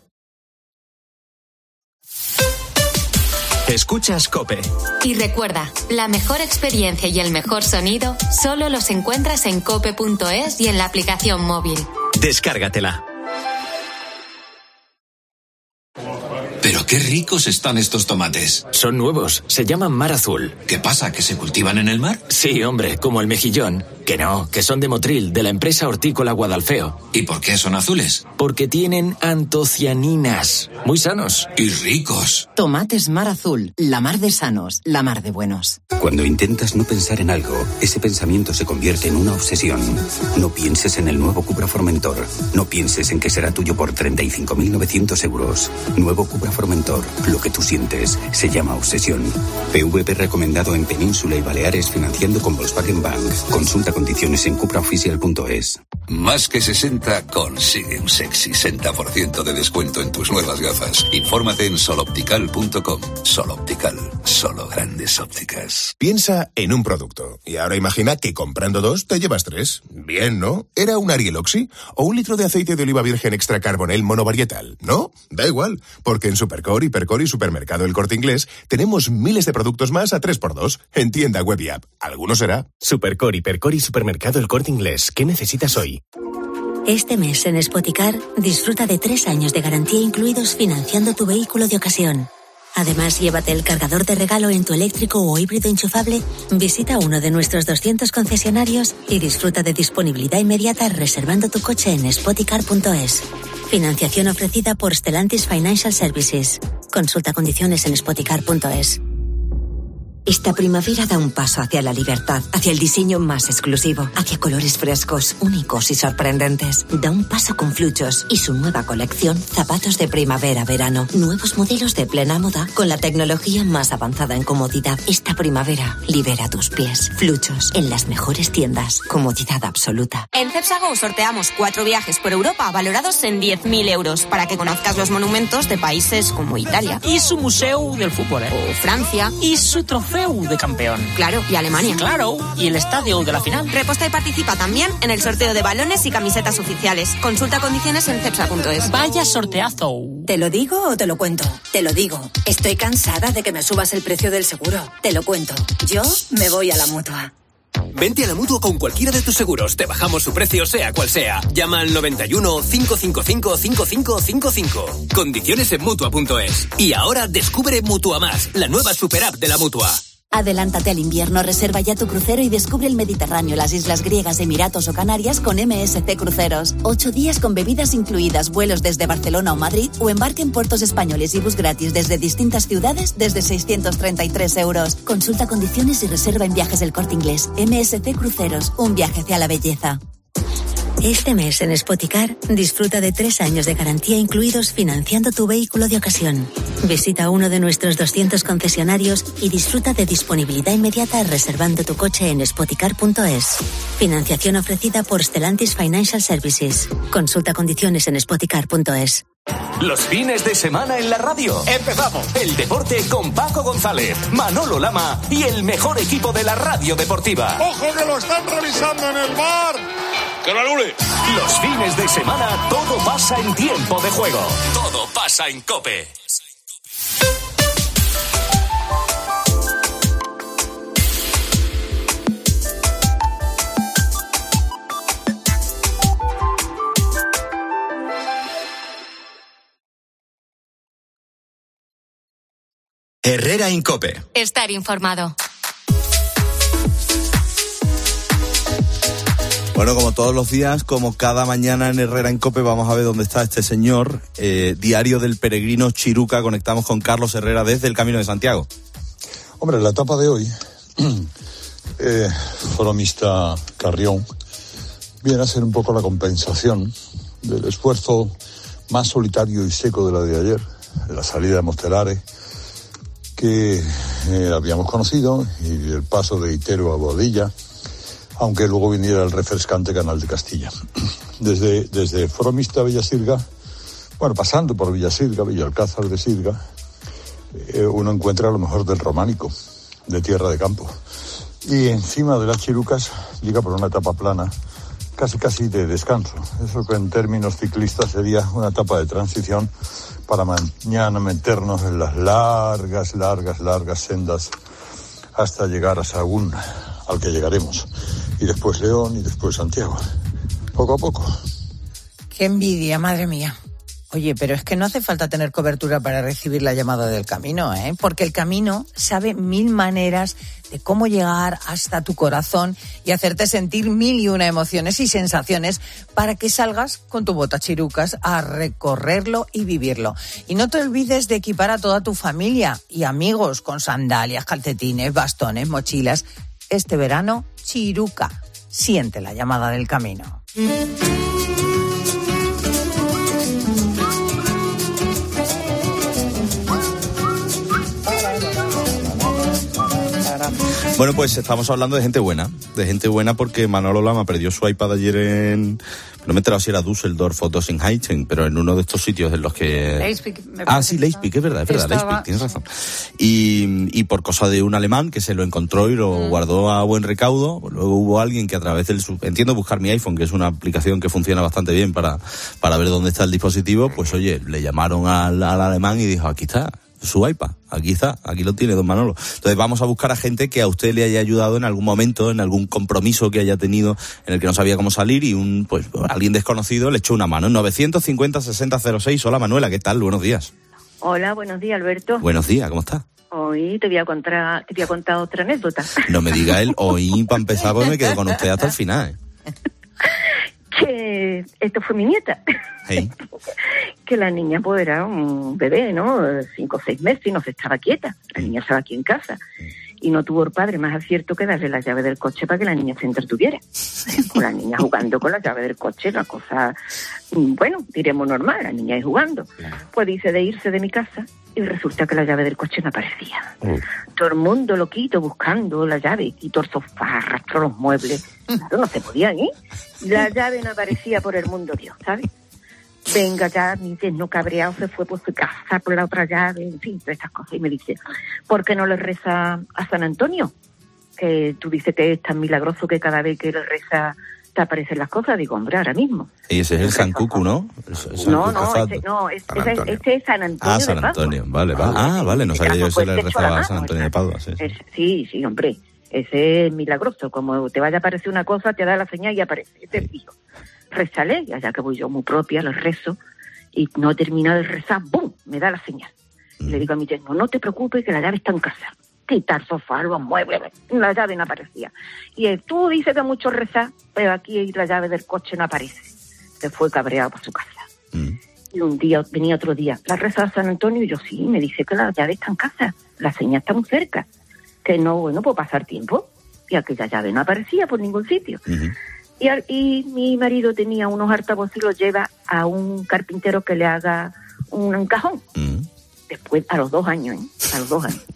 Escuchas Cope. Y recuerda, la mejor experiencia y el mejor sonido solo los encuentras en cope punto es y en la aplicación móvil. Descárgatela. ¿Pero qué ricos están estos tomates. Son nuevos, se llaman mar azul. ¿Qué pasa, que se cultivan en el mar? Sí, hombre, como el mejillón. Que no, que son de Motril, de la empresa hortícola Guadalfeo. ¿Y por qué son azules? Porque tienen antocianinas. Muy sanos. Y ricos. Tomates mar azul, la mar de sanos, la mar de buenos. Cuando intentas no pensar en algo, ese pensamiento se convierte en una obsesión. No pienses en el nuevo Cupra Formentor. No pienses en que será tuyo por treinta y cinco mil novecientos euros. Nuevo Cupra Formentor. Lo que tú sientes se llama obsesión. P V P recomendado en Península y Baleares, financiando con Volkswagen Bank. Consulta condiciones en cupraoficial punto es. Más que sesenta consigue un sexy sesenta por ciento de descuento en tus nuevas gafas. Infórmate en soloptical punto com. Soloptical. Solo grandes ópticas. Piensa en un producto y ahora imagina que comprando dos te llevas tres. Bien, ¿no? ¿Era un Ariel Oxy o un litro de aceite de oliva virgen extra carbonel monovarietal? ¿No? Da igual, porque en Supercore, Hipercore y Supermercado El Corte Inglés tenemos miles de productos más a tres por dos en tienda web y app. ¿Alguno será? Supercore, Hipercore y Supermercado El Corte Inglés. ¿Qué necesitas hoy? Este mes en Spoticar disfruta de tres años de garantía incluidos financiando tu vehículo de ocasión. Además, llévate el cargador de regalo en tu eléctrico o híbrido enchufable, visita uno de nuestros doscientos concesionarios y disfruta de disponibilidad inmediata reservando tu coche en spoticar punto es. Financiación ofrecida por Stellantis Financial Services. Consulta condiciones en spoticar punto es. Esta primavera da un paso hacia la libertad, hacia el diseño más exclusivo, hacia colores frescos, únicos y sorprendentes. Da un paso con Fluchos y su nueva colección Zapatos de Primavera-Verano. Nuevos modelos de plena moda con la tecnología más avanzada en comodidad. Esta primavera libera tus pies. Fluchos, en las mejores tiendas. Comodidad absoluta. En Cepsago sorteamos cuatro viajes por Europa valorados en diez mil euros para que conozcas los monumentos de países como Italia. Y su museo del fútbol, ¿eh? O Francia. Y su trofeo de campeón. Claro, y Alemania. Claro, y el estadio de la final. Reposta y participa también en el sorteo de balones y camisetas oficiales. Consulta condiciones en cepsa punto es. Vaya sorteazo. ¿Te lo digo o te lo cuento? Te lo digo. Estoy cansada de que me subas el precio del seguro. Te lo cuento. Yo me voy a la Mutua. Vente a la Mutua con cualquiera de tus seguros. Te bajamos su precio, sea cual sea. Llama al noventa y uno, cinco cinco cinco, cinco cinco cinco cinco. Condiciones en Mutua punto es. Y ahora descubre Mutua Más, la nueva super app de la Mutua. Adelántate al invierno, reserva ya tu crucero y descubre el Mediterráneo, las islas griegas, Emiratos o Canarias con M S C Cruceros. Ocho días con bebidas incluidas, vuelos desde Barcelona o Madrid o embarque en puertos españoles y bus gratis desde distintas ciudades desde seiscientos treinta y tres euros. Consulta condiciones y reserva en Viajes del Corte Inglés. M S C Cruceros, un viaje hacia la belleza. Este mes en Spoticar disfruta de tres años de garantía incluidos financiando tu vehículo de ocasión. Visita uno de nuestros doscientos concesionarios y disfruta de disponibilidad inmediata reservando tu coche en spoticar punto es. Financiación ofrecida por Stellantis Financial Services. Consulta condiciones en spoticar punto es. Los fines de semana en la radio. Empezamos el deporte con Paco González, Manolo Lama y el mejor equipo de la radio deportiva. ¡Ojo que lo están revisando en el bar! ¡Que lo anule! Los fines de semana todo pasa en tiempo de juego. Todo pasa en COPE. Herrera Incope. Estar informado. Bueno, como todos los días, como cada mañana en Herrera Incope, vamos a ver dónde está este señor. Eh, Diario del Peregrino Chiruca. Conectamos con Carlos Herrera desde el Camino de Santiago. Hombre, la etapa de hoy, eh, Foromista Carrión, viene a ser un poco la compensación del esfuerzo más solitario y seco de la de ayer, de la salida de Mostelares, que eh, habíamos conocido, y el paso de Itero a Boadilla, aunque luego viniera el refrescante Canal de Castilla. Desde, desde Foromista a Villasirga, bueno, pasando por Villasirga, Villalcázar de Sirga, eh, uno encuentra lo mejor del románico, de tierra de campo. Y encima de las Chirucas llega por una etapa plana, casi casi de descanso. Eso que en términos ciclistas sería una etapa de transición para mañana meternos en las largas, largas, largas sendas hasta llegar a Sahagún, al que llegaremos. Y después León y después Santiago. Poco a poco. Qué envidia, madre mía. Oye, pero es que no hace falta tener cobertura para recibir la llamada del Camino, ¿eh? Porque el Camino sabe mil maneras de cómo llegar hasta tu corazón y hacerte sentir mil y una emociones y sensaciones para que salgas con tu botachirucas a recorrerlo y vivirlo. Y no te olvides de equipar a toda tu familia y amigos con sandalias, calcetines, bastones, mochilas. Este verano, Chiruca. Siente la llamada del Camino. Bueno, pues estamos hablando de gente buena, de gente buena porque Manolo Lama perdió su iPad ayer en... No me he enterado si era Düsseldorf o Dossenheim, pero en uno de estos sitios en los que... Leipzig, me ah, sí, Leipzig, es verdad, es verdad, Estaba... Leipzig, tienes razón. Y, y por cosa de un alemán que se lo encontró y lo mm. guardó a buen recaudo, luego hubo alguien que a través del... Entiendo buscar mi iPhone, que es una aplicación que funciona bastante bien para, para ver dónde está el dispositivo, pues oye, le llamaron al, al alemán y dijo, aquí está su iPad, aquí está, aquí lo tiene don Manolo. Entonces vamos a buscar a gente que a usted le haya ayudado en algún momento, en algún compromiso que haya tenido en el que no sabía cómo salir y un pues alguien desconocido le echó una mano. novecientos cincuenta sesenta cero seis. Hola Manuela, ¿qué tal? Buenos días. Hola, buenos días Alberto. Buenos días, ¿cómo está? Hoy te voy a contar, te voy a contar otra anécdota. No me diga él, hoy para empezar porque me quedo con usted hasta el final. ¿eh? Que esto fue mi nieta. Hey. Que la niña pues era un bebé, ¿no? Cinco o seis meses y no se estaba quieta. La niña estaba aquí en casa. Y no tuvo el padre más acierto que darle la llave del coche para que la niña se entretuviera. Con la niña jugando con la llave del coche, la cosa, bueno, diremos normal, la niña ahí jugando. Pues dice de irse de mi casa y resulta que la llave del coche no aparecía. Mm. Todo el mundo loquito buscando la llave, quitó el sofá, arrastró los muebles. Claro, no se podía ir. La llave no aparecía por el mundo Dios, ¿sabes? Venga ya, mi no cabreado se fue por su casa, por la otra llave, en fin, todas estas cosas. Y me dice, ¿por qué no le reza a San Antonio? Que tú dices que es tan milagroso que cada vez que le reza te aparecen las cosas. Digo, hombre, ahora mismo. Y ese es el San Cucu, ¿no? El San no, no, este, no, es, San ese, este es San Antonio. Ah, San Antonio, vale, vale. Ah, vale, no sabía yo si le rezaba a San Antonio de Padua. Sí, sí. Es, sí, sí, hombre, ese es milagroso. Como te vaya a aparecer una cosa, te da la señal y aparece. Este es fijo. Rézale, y allá que voy yo muy propia, le rezo. Y no he terminado de rezar, ¡bum!, me da la señal. Mm. Le digo a mi yerno, no te preocupes que la llave está en casa. Quitar sofá, los muebles, la llave no aparecía. Y él, tú dices que mucho rezar, pero aquí la llave del coche no aparece. Se fue cabreado por su casa. Mm. Y un día, venía otro día, la reza a San Antonio y yo, sí, me dice que la llave está en casa, la señal está muy cerca. Que no, bueno, puedo pasar tiempo. Y aquella llave no aparecía por ningún sitio. Mm-hmm. Y, y mi marido tenía unos altavoces y los lleva a un carpintero que le haga un, un cajón. Mm. Después, a los dos años, ¿eh? A los dos años.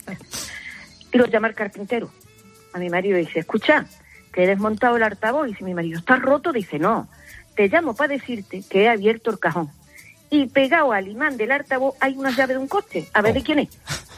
Y lo llama el carpintero. A mi marido dice, escucha, que he desmontado el altavoz. Y si mi marido está roto, dice, no, te llamo para decirte que he abierto el cajón. Y pegado al imán del altavoz hay una llave de un coche. A ver oh. de quién es.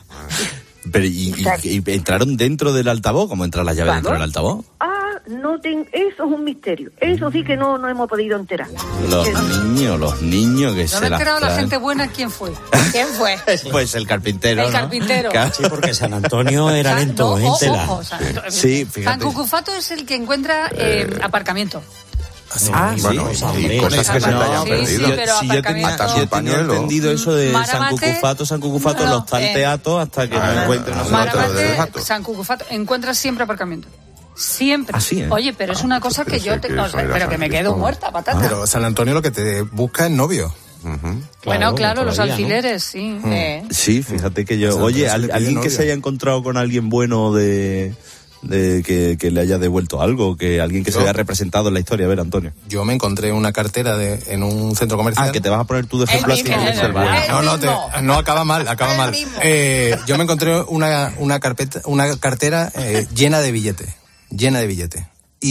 Pero, ¿y, y, y entraron dentro del altavoz? ¿Cómo entra la llave ¿Vamos? dentro del altavoz? Ah, no ten, eso es un misterio. Eso sí que no, no hemos podido enterar. Los niños, los niños que no se me he enterado las la gente buena, ¿quién fue? ¿Quién fue? Pues el carpintero, El ¿no? carpintero. Sí, porque San Antonio era lento, no, ¿eh? Ojo, ojo, San, sí, fíjate. San Cucufato es el que encuentra eh, eh, aparcamiento. Sí, ah, sí, bueno, sí, sí, sí, cosas que se te hayan sí, perdido. Sí, pero si yo tenía, yo tenía entendido eso de San Cucufato, San Cucufato, no, los tanteatos hasta que ah, no encuentren no, Maramate, San Cucufato, encuentras siempre aparcamiento. Siempre. Así, ¿eh? Oye, pero es una cosa que yo te, no, pero que me quedo muerta, patata. Pero San Antonio lo que te busca es novio. Uh-huh. Bueno, claro, claro los alfileres, ¿no? Sí. Mm. Eh. Sí, fíjate que yo... Oye, ¿al, alguien novio? que se haya encontrado con alguien bueno de... de que, que le haya devuelto algo, que alguien que yo, se haya representado en la historia. A ver, Antonio. Yo me encontré una cartera de, en un centro comercial. Ah, que te vas a poner tú de ejemplo así. No, no, te, no, acaba mal, acaba mal. Eh, yo me encontré una, una, carpeta, una cartera eh, llena de billetes, llena de billetes,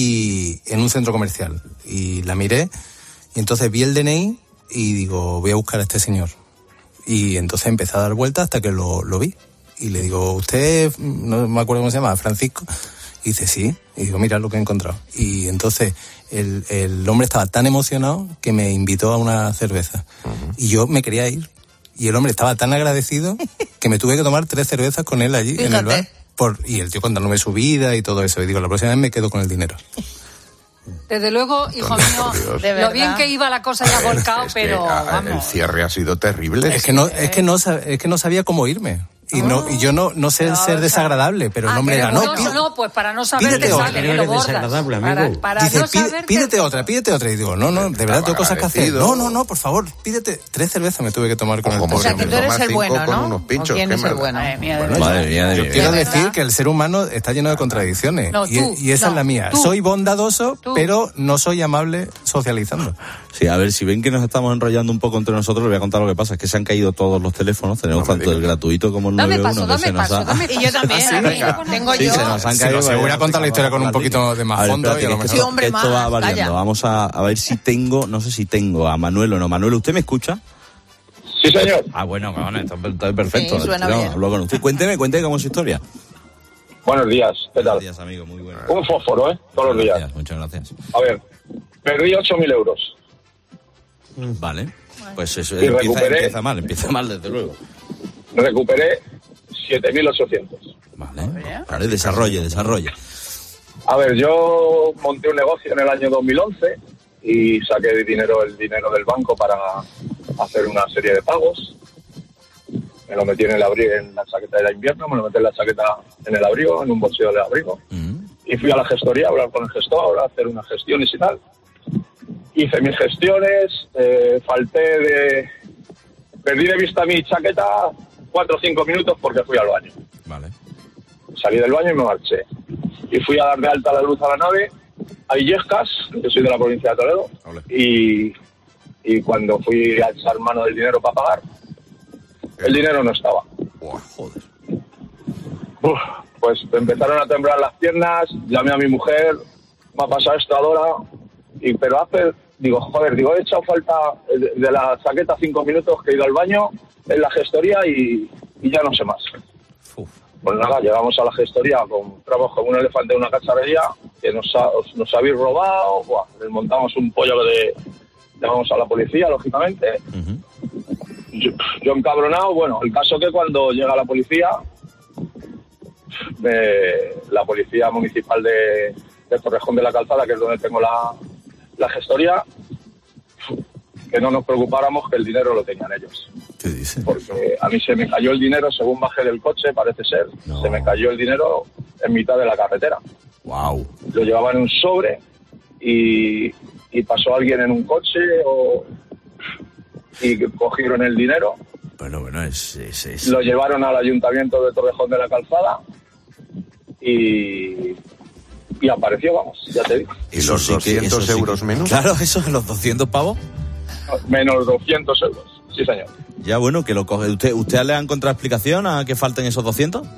y en un centro comercial. Y la miré, y entonces vi el D N I, y digo, voy a buscar a este señor. Y entonces empecé a dar vueltas hasta que lo, lo vi. Y le digo, ¿usted, no me acuerdo cómo se llama, Francisco? Y dice, sí. Y digo, mira lo que he encontrado. Y entonces el, el hombre estaba tan emocionado que me invitó a una cerveza. Uh-huh. Y yo me quería ir. Y el hombre estaba tan agradecido que me tuve que tomar tres cervezas con él allí. Fíjate. En el bar. Por, y el tío contándome su vida y todo eso. Y digo, la próxima vez me quedo con el dinero. Desde luego, hijo mío, De lo verdad. bien que iba la cosa ya volcado, Es que, pero ah, el vamos. cierre ha sido terrible. Es que no, es que no, sab- es que no sabía cómo irme. Y no, y yo no, no sé ser desagradable, pero Ah, no me que ganó. no, no, pues para no saber pídete te otra. sale, que lo bordas. Para, para Dice, no "Pide- saber pídete otra, pídete otra. Y digo, no, no, de verdad tengo cosas que hacer. agradecido. No, no, no, por favor, pídete. Tres cervezas me tuve que tomar con el como pobre si O sea, que me tú eres toma el cinco bueno, con ¿no? unos ¿O pinchos, quién qué es el maldad. bueno? Madre mía, de Bueno, Madre mía de yo mi quiero vida. decir que el ser humano está lleno de contradicciones. No, y, tú, y esa no, es la mía. tú. Soy bondadoso, Tú. pero no soy amable socializando. Sí, a ver, si ven que nos estamos enrollando un poco entre nosotros, les voy a contar lo que pasa. Es que se han caído todos los teléfonos. Tenemos tanto el gratuito como el Dame nueve uno paso, que dame se nos paso, ha... dame paso. Y yo también, Sí, a mí, venga. tengo Sí, yo. se nos han Sí, caído. no sé, voy a varias contar la historia con un las poquito líneas. de más A ver, fondo espérate, y a lo que mejor- esto, Sí, hombre, que esto va más, variando. calla. Vamos a, a ver si tengo, no sé si tengo a Manuel o no. Manuel, ¿usted me escucha? Sí, señor. Ah, bueno, cabrón, está, está perfecto. Sí, suena No, bien. hablo con usted. Cuénteme, cuénteme cómo es su historia. Buenos días, ¿qué tal? Buenos días, amigo, muy bueno. Un fósforo, ¿eh? Todos los días. Gracias, muchas gracias. A ver, perdí ocho mil euros. Vale, pues eso Y empieza, recuperé. empieza mal, empieza mal desde luego. Recuperé siete mil ochocientos. Vale, vale, desarrolle, desarrolle. A ver, yo monté un negocio en el año dos mil once y saqué de dinero el dinero del banco para hacer una serie de pagos. Me lo metí en el abrigo, en la chaqueta de invierno, me lo metí en la chaqueta en el abrigo, en un bolsillo del abrigo. Y fui a la gestoría a hablar con el gestor, a hacer unas gestiones y tal. Hice mis gestiones, eh, falté de... Perdí de vista mi chaqueta cuatro o cinco minutos porque fui al baño. Vale. Salí del baño y me marché. Y fui a dar de alta la luz a la nave, a Illescas, que soy de la provincia de Toledo, y, y cuando fui a echar mano del dinero para pagar, el dinero no estaba. Joder. Uf, pues empezaron a temblar las piernas, llamé a mi mujer, me ha pasado esto ahora, y, pero hace, digo, joder, digo, he echado falta de, de la chaqueta cinco minutos que he ido al baño en la gestoría y, y ya no sé más. Pues nada, llegamos a la gestoría, compramos como un elefante en una cacharrería, que nos, ha, nos habéis robado, buah, les montamos un pollo de... Llamamos a la policía, lógicamente. Yo, yo encabronado, bueno, el caso que cuando llega la policía, eh, la policía municipal de, de Torrejón de la Calzada, que es donde tengo la, la gestoría, que no nos preocupáramos, que el dinero lo tenían ellos. ¿Qué dice? Porque a mí se me cayó el dinero según bajé del coche, parece ser. No. Se me cayó el dinero en mitad de la carretera. Wow. Lo llevaban en un sobre y, y pasó alguien en un coche o, y cogieron el dinero. Bueno, bueno, es... es, es... Lo llevaron al ayuntamiento de Torrejón de la Calzada y, y apareció, vamos, ya te digo. ¿Y los doscientos euros menos? Claro, eso es los doscientos pavos. Menos doscientos euros, sí señor. Ya bueno, que lo coge. ¿Usted, usted le ha encontrado explicación a que falten esos doscientos?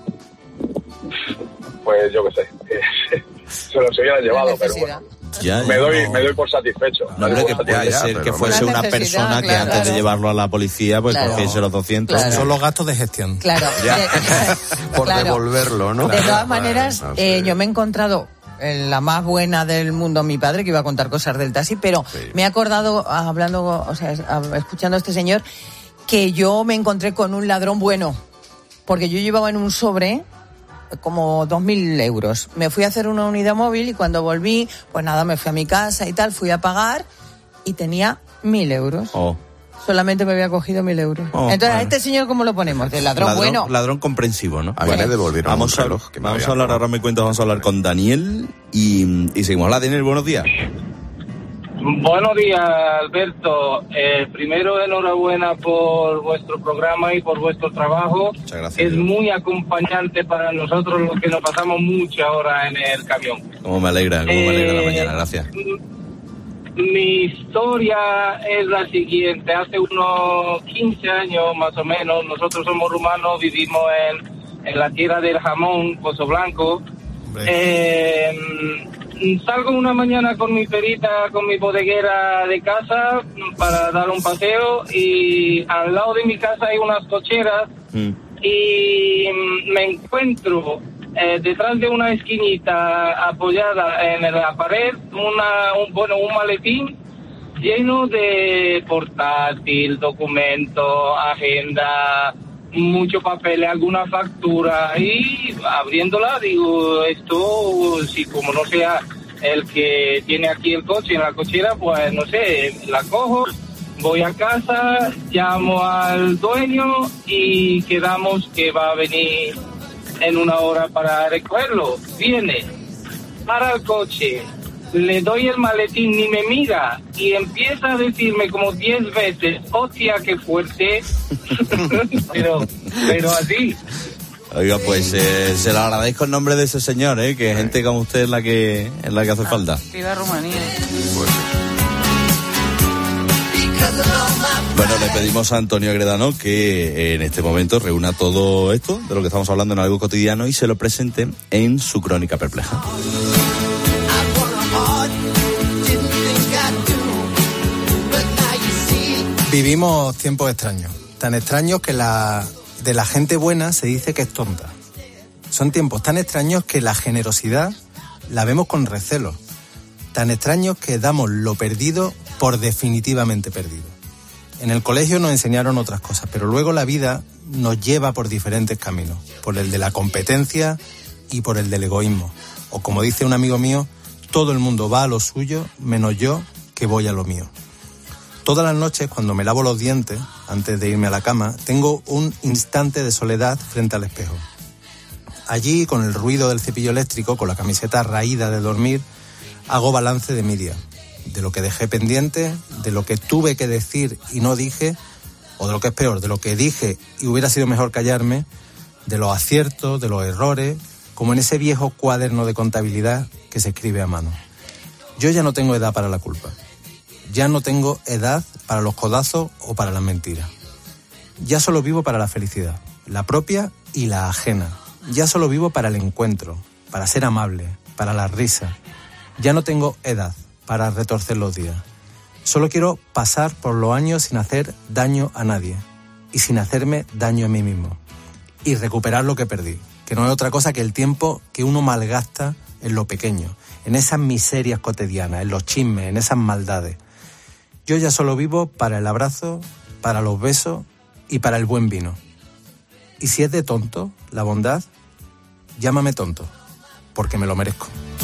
Pues yo qué sé, se los hubieran llevado, pero bueno. Ya, me ya, doy no. me doy por satisfecho. No, hombre, que puede Ya, ya, ser pero que fuese La una necesidad, persona que claro, antes de claro. llevarlo a la policía, pues Claro. cogiese los doscientos. Claro. Son los gastos de gestión. Claro. Por Claro. devolverlo, ¿no? De todas maneras, Bueno, no sé. eh, yo me he encontrado en la más buena del mundo, mi padre, que iba a contar cosas del taxi, pero me he acordado, ah, hablando, o sea, ah, escuchando a este señor, que yo me encontré con un ladrón bueno, porque yo llevaba en un sobre como dos mil euros. Me fui a hacer una unidad móvil y cuando volví, pues nada, me fui a mi casa y tal, fui a pagar y tenía mil euros. Oh. Solamente me había cogido mil euros. Oh, Entonces, bueno. ¿a este señor cómo lo ponemos? ¿De ladrón, bueno? Ladrón comprensivo, ¿no? A mí me devolvieron vamos un a, reloj que me vamos había a hablar, robado. ahora me cuento, vamos a hablar con Daniel y, y seguimos. Hola, Daniel, buenos días. Buenos días, Alberto. Eh, primero, enhorabuena por vuestro programa y por vuestro trabajo. Muchas gracias. Es muy acompañante para nosotros los que nos pasamos mucha hora en el camión. Cómo me alegra, cómo me alegra la Eh, mañana, gracias. Mi historia es la siguiente. Hace unos quince años más o menos, nosotros somos rumanos, vivimos en, en la tierra del jamón, Pozo Blanco. Eh, salgo una mañana con mi perita, con mi bodeguera de casa para dar un paseo y al lado de mi casa hay unas cocheras y me encuentro eh, detrás de una esquinita apoyada en la pared una un bueno un maletín lleno de portátil, documentos, agenda, mucho papel, alguna factura y abriéndola digo esto si como no sea el que tiene aquí el coche en la cochera, pues no sé, la cojo, voy a casa, llamo al dueño y quedamos que va a venir en una hora para recogerlo. Viene, para el coche, le doy el maletín, ni me mira y empieza a decirme como diez veces, hostia, qué fuerte, pero, pero así. Oiga, pues eh, se lo agradezco en nombre de ese señor, ¿eh? Que gente como usted es la que es la que hace falta. Viva Rumanía. Bueno, le pedimos a Antonio Agredano que en este momento reúna todo esto de lo que estamos hablando en Algo Cotidiano y se lo presente en su Crónica Perpleja. Vivimos tiempos extraños, tan extraños que la de la gente buena se dice que es tonta. Son tiempos tan extraños que la generosidad la vemos con recelo, tan extraños que damos lo perdido por definitivamente perdido. En el colegio nos enseñaron otras cosas, pero luego la vida nos lleva por diferentes caminos, por el de la competencia y por el del egoísmo. O como dice un amigo mío, todo el mundo va a lo suyo, menos yo, que voy a lo mío. Todas las noches, cuando me lavo los dientes, antes de irme a la cama, tengo un instante de soledad frente al espejo. Allí, con el ruido del cepillo eléctrico, con la camiseta raída de dormir, hago balance de mi día, de lo que dejé pendiente, de lo que tuve que decir y no dije, o de lo que es peor, de lo que dije y hubiera sido mejor callarme, de los aciertos, de los errores, como en ese viejo cuaderno de contabilidad que se escribe a mano. Yo ya no tengo edad para la culpa. Ya no tengo edad para los codazos o para las mentiras. Ya solo vivo para la felicidad, la propia y la ajena. Ya solo vivo para el encuentro, para ser amable, para la risa. Ya no tengo edad para retorcer los días. Solo quiero pasar por los años sin hacer daño a nadie y sin hacerme daño a mí mismo. Y recuperar lo que perdí, que no es otra cosa que el tiempo que uno malgasta en lo pequeño, en esas miserias cotidianas, en los chismes, en esas maldades. Yo ya solo vivo para el abrazo, para los besos y para el buen vino. Y si es de tonto, la bondad, llámame tonto, porque me lo merezco.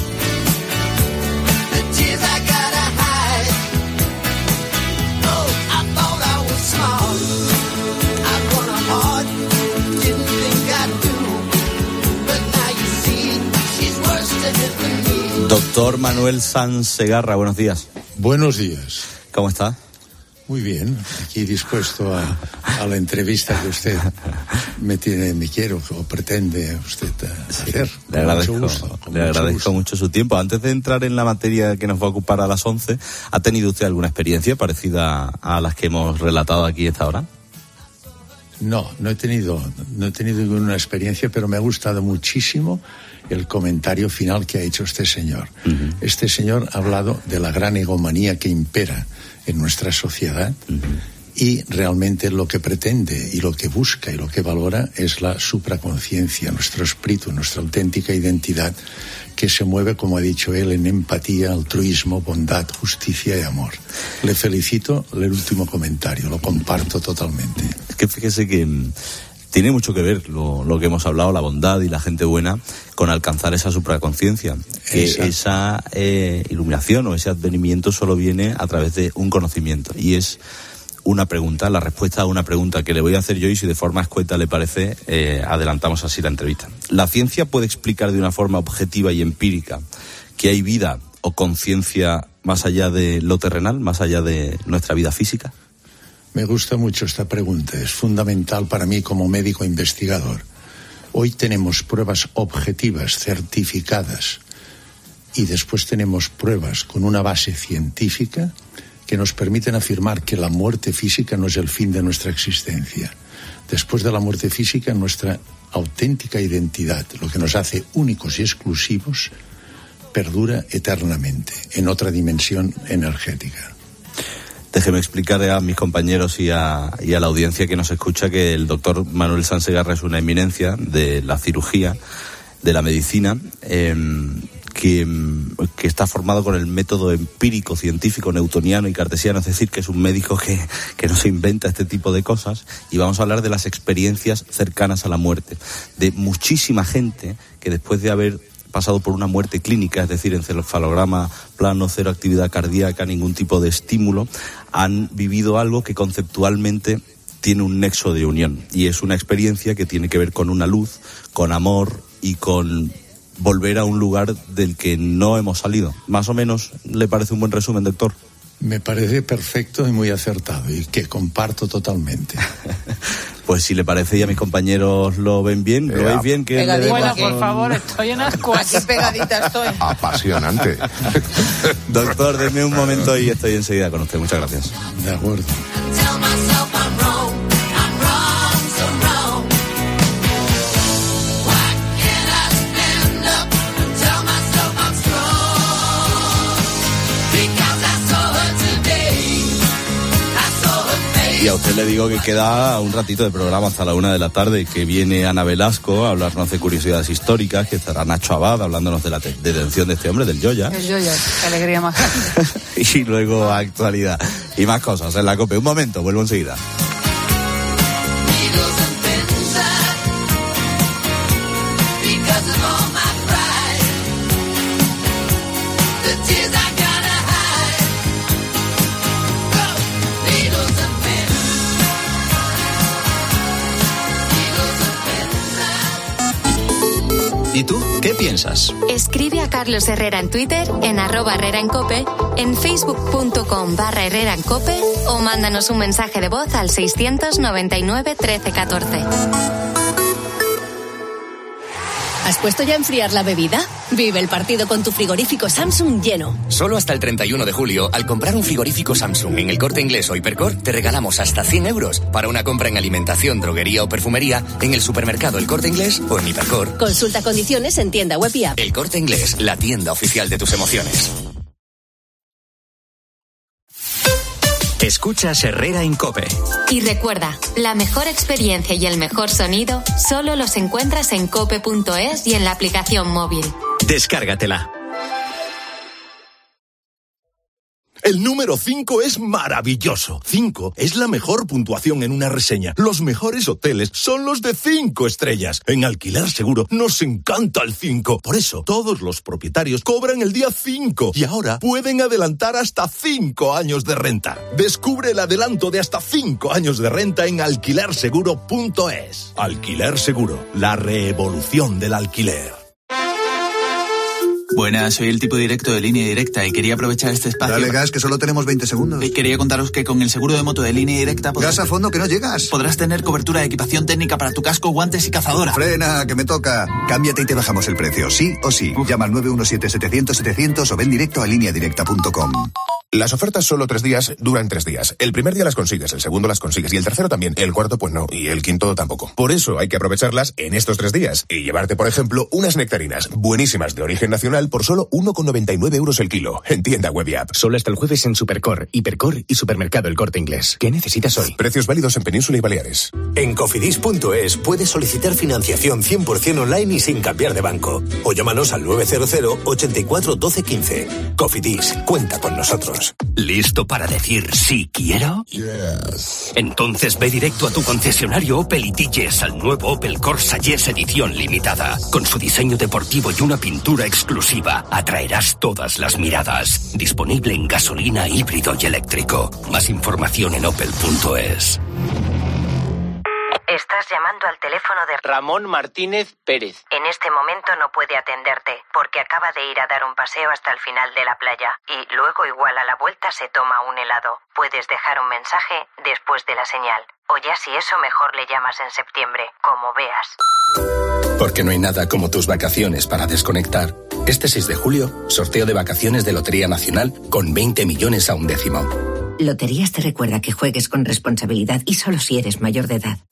Doctor Manuel Sanz Segarra, buenos días. Buenos días. ¿Cómo está? Muy bien, aquí dispuesto a, a la entrevista que usted me tiene, me quiero o pretende usted hacer. Sí, le agradezco, mucho gusto, le mucho, agradezco gusto. mucho su tiempo. Antes de entrar en la materia que nos va a ocupar a las once, ¿ha tenido usted alguna experiencia parecida a las que hemos relatado aquí esta hora? No, no he tenido, no he tenido ninguna experiencia, pero me ha gustado muchísimo el comentario final que ha hecho este señor. Uh-huh. Este señor ha hablado de la gran egomanía que impera en nuestra sociedad uh-huh. y realmente lo que pretende y lo que busca y lo que valora es la supraconciencia, nuestro espíritu, nuestra auténtica identidad que se mueve, como ha dicho él, en empatía, altruismo, bondad, justicia y amor. Le felicito el último comentario, lo comparto totalmente. Es que fíjese que tiene mucho que ver lo, lo que hemos hablado, la bondad y la gente buena, con alcanzar esa supraconciencia. Que Exacto. esa eh, iluminación o ese advenimiento solo viene a través de un conocimiento. Y es una pregunta, la respuesta a una pregunta que le voy a hacer yo, y si de forma escueta le parece, eh, adelantamos así la entrevista. ¿La ciencia puede explicar de una forma objetiva y empírica que hay vida o conciencia más allá de lo terrenal, más allá de nuestra vida física? Me gusta mucho esta pregunta, es fundamental para mí como médico investigador. Hoy tenemos pruebas objetivas, certificadas, y después tenemos pruebas con una base científica que nos permiten afirmar que la muerte física no es el fin de nuestra existencia. Después de la muerte física, nuestra auténtica identidad, lo que nos hace únicos y exclusivos, perdura eternamente en otra dimensión energética. Déjeme explicar a mis compañeros y a, y a la audiencia que nos escucha que el doctor Manuel Sanz Segarra es una eminencia de la cirugía, de la medicina, eh, que, que está formado con el método empírico, científico, newtoniano y cartesiano, es decir, que es un médico que, que no se inventa este tipo de cosas, y vamos a hablar de las experiencias cercanas a la muerte, de muchísima gente que después de haber pasado por una muerte clínica, es decir, encefalograma plano, cero actividad cardíaca, ningún tipo de estímulo, han vivido algo que conceptualmente tiene un nexo de unión, y es una experiencia que tiene que ver con una luz, con amor y con volver a un lugar del que no hemos salido. Más o menos, ¿le parece un buen resumen, doctor? Me parece perfecto y muy acertado, y que comparto totalmente. Pues si le parece y a mis compañeros lo ven bien, ¿lo veis bien? Que le bueno, por favor, estoy en ascuas. Aquí pegadita estoy. Apasionante. Doctor, denme un momento y estoy enseguida con usted. Muchas gracias. De acuerdo. Y a usted le digo que queda un ratito de programa hasta la una de la tarde, que viene Ana Velasco a hablarnos de curiosidades históricas, que estará Nacho Abad hablándonos de la te- detención de este hombre, del Yoya. El Yoya, qué alegría más grande. Y luego actualidad y más cosas en la COPE. Un momento, vuelvo enseguida. ¿Y tú qué piensas? Escribe a Carlos Herrera en Twitter, en arroba Herrera en Cope, en facebook.com barra Herrera en Cope o mándanos un mensaje de voz al seiscientos noventa y nueve trece catorce. ¿Has puesto ya a enfriar la bebida? Vive el partido con tu frigorífico Samsung lleno. Solo hasta el treinta y uno de julio, al comprar un frigorífico Samsung en El Corte Inglés o Hipercor, te regalamos hasta cien euros para una compra en alimentación, droguería o perfumería en el supermercado El Corte Inglés o en Hipercor. Consulta condiciones en tienda web y app. El Corte Inglés, la tienda oficial de tus emociones. Escuchas Herrera en Cope. Y recuerda, la mejor experiencia y el mejor sonido solo los encuentras en cope punto es y en la aplicación móvil. Descárgatela. El número cinco es maravilloso. cinco es la mejor puntuación en una reseña. Los mejores hoteles son los de cinco estrellas. En Alquiler Seguro nos encanta el cinco. Por eso, todos los propietarios cobran el día cinco y ahora pueden adelantar hasta cinco años de renta. Descubre el adelanto de hasta cinco años de renta en alquiler seguro punto es. Alquiler Seguro, la revolución del alquiler. Buenas, soy el tipo directo de Línea Directa y quería aprovechar este espacio... Dale gas, que solo tenemos veinte segundos. Y quería contaros que con el seguro de moto de Línea Directa... Gas a fondo, que no llegas. Podrás tener cobertura de equipación técnica para tu casco, guantes y cazadora. Frena, que me toca. Cámbiate y te bajamos el precio, sí o sí. Uf. Llama al nueve uno siete setecientos setecientos o ven directo a línea directa punto com. Las ofertas solo tres días duran tres días. El primer día las consigues, el segundo las consigues y el tercero también. El cuarto pues no y el quinto tampoco. Por eso hay que aprovecharlas en estos tres días y llevarte, por ejemplo, unas nectarinas buenísimas de origen nacional por solo uno con noventa y nueve euros el kilo. En tienda web y app. Solo hasta el jueves en Supercor, Hipercor y Supermercado El Corte Inglés. ¿Qué necesitas hoy? Precios válidos en Península y Baleares. En cofidis punto es puedes solicitar financiación cien por ciento online y sin cambiar de banco. O llámanos al nueve cero cero ochenta y cuatro doce quince. Cofidis, cuenta con nosotros. ¿Listo para decir sí quiero? Yes. Entonces ve directo a tu concesionario Opel y di yes al nuevo Opel Corsa Yes edición limitada. Con su diseño deportivo y una pintura exclusiva, atraerás todas las miradas. Disponible en gasolina, híbrido y eléctrico. Más información en opel punto es. Estás llamando al teléfono de Ramón Martínez Pérez. En este momento no puede atenderte porque acaba de ir a dar un paseo hasta el final de la playa y luego igual a la vuelta se toma un helado. Puedes dejar un mensaje después de la señal. O ya si eso mejor le llamas en septiembre, como veas. Porque no hay nada como tus vacaciones para desconectar. Este seis de julio, sorteo de vacaciones de Lotería Nacional con veinte millones a un décimo. Loterías te recuerda que juegues con responsabilidad y solo si eres mayor de edad.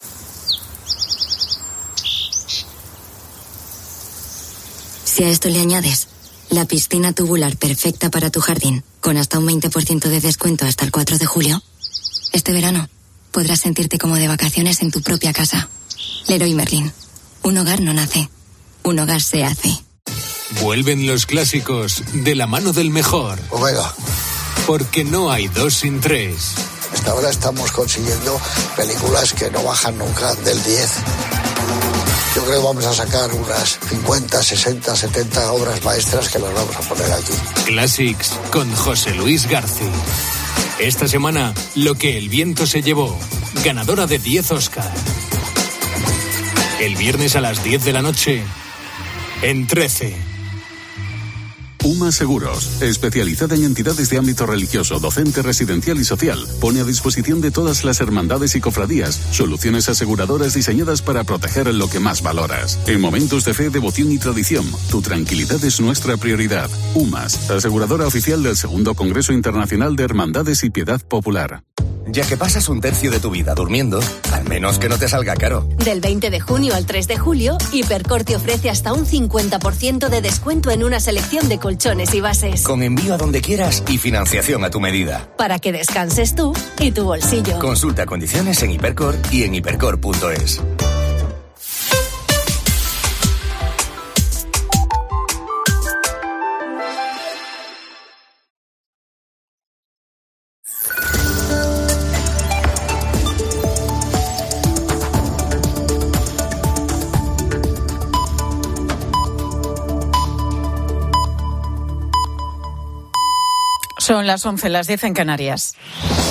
Si a esto le añades la piscina tubular perfecta para tu jardín, con hasta un veinte por ciento de descuento hasta el cuatro de julio, este verano podrás sentirte como de vacaciones en tu propia casa. Leroy Merlin. Un hogar no nace, un hogar se hace. Vuelven los clásicos de la mano del mejor. Omega. Porque no hay dos sin tres. Hasta ahora estamos consiguiendo películas que no bajan nunca del diez. Yo creo que vamos a sacar unas cincuenta, sesenta, setenta obras maestras que las vamos a poner aquí. Classics con José Luis García. Esta semana, Lo que el viento se llevó, ganadora de diez Oscar. El viernes a las diez de la noche, en trece. UMA Seguros, especializada en entidades de ámbito religioso, docente, residencial y social, pone a disposición de todas las hermandades y cofradías soluciones aseguradoras diseñadas para proteger lo que más valoras. En momentos de fe, devoción y tradición, tu tranquilidad es nuestra prioridad. UMAS, aseguradora oficial del segundo Congreso Internacional de Hermandades y Piedad Popular. Ya que pasas un tercio de tu vida durmiendo, al menos que no te salga caro. Del veinte de junio al tres de julio, Hipercor te ofrece hasta un cincuenta por ciento de descuento en una selección de colchones y bases. Con envío a donde quieras y financiación a tu medida. Para que descanses tú y tu bolsillo. Consulta condiciones en Hipercor y en hipercor punto es. Son las once, las diez en Canarias.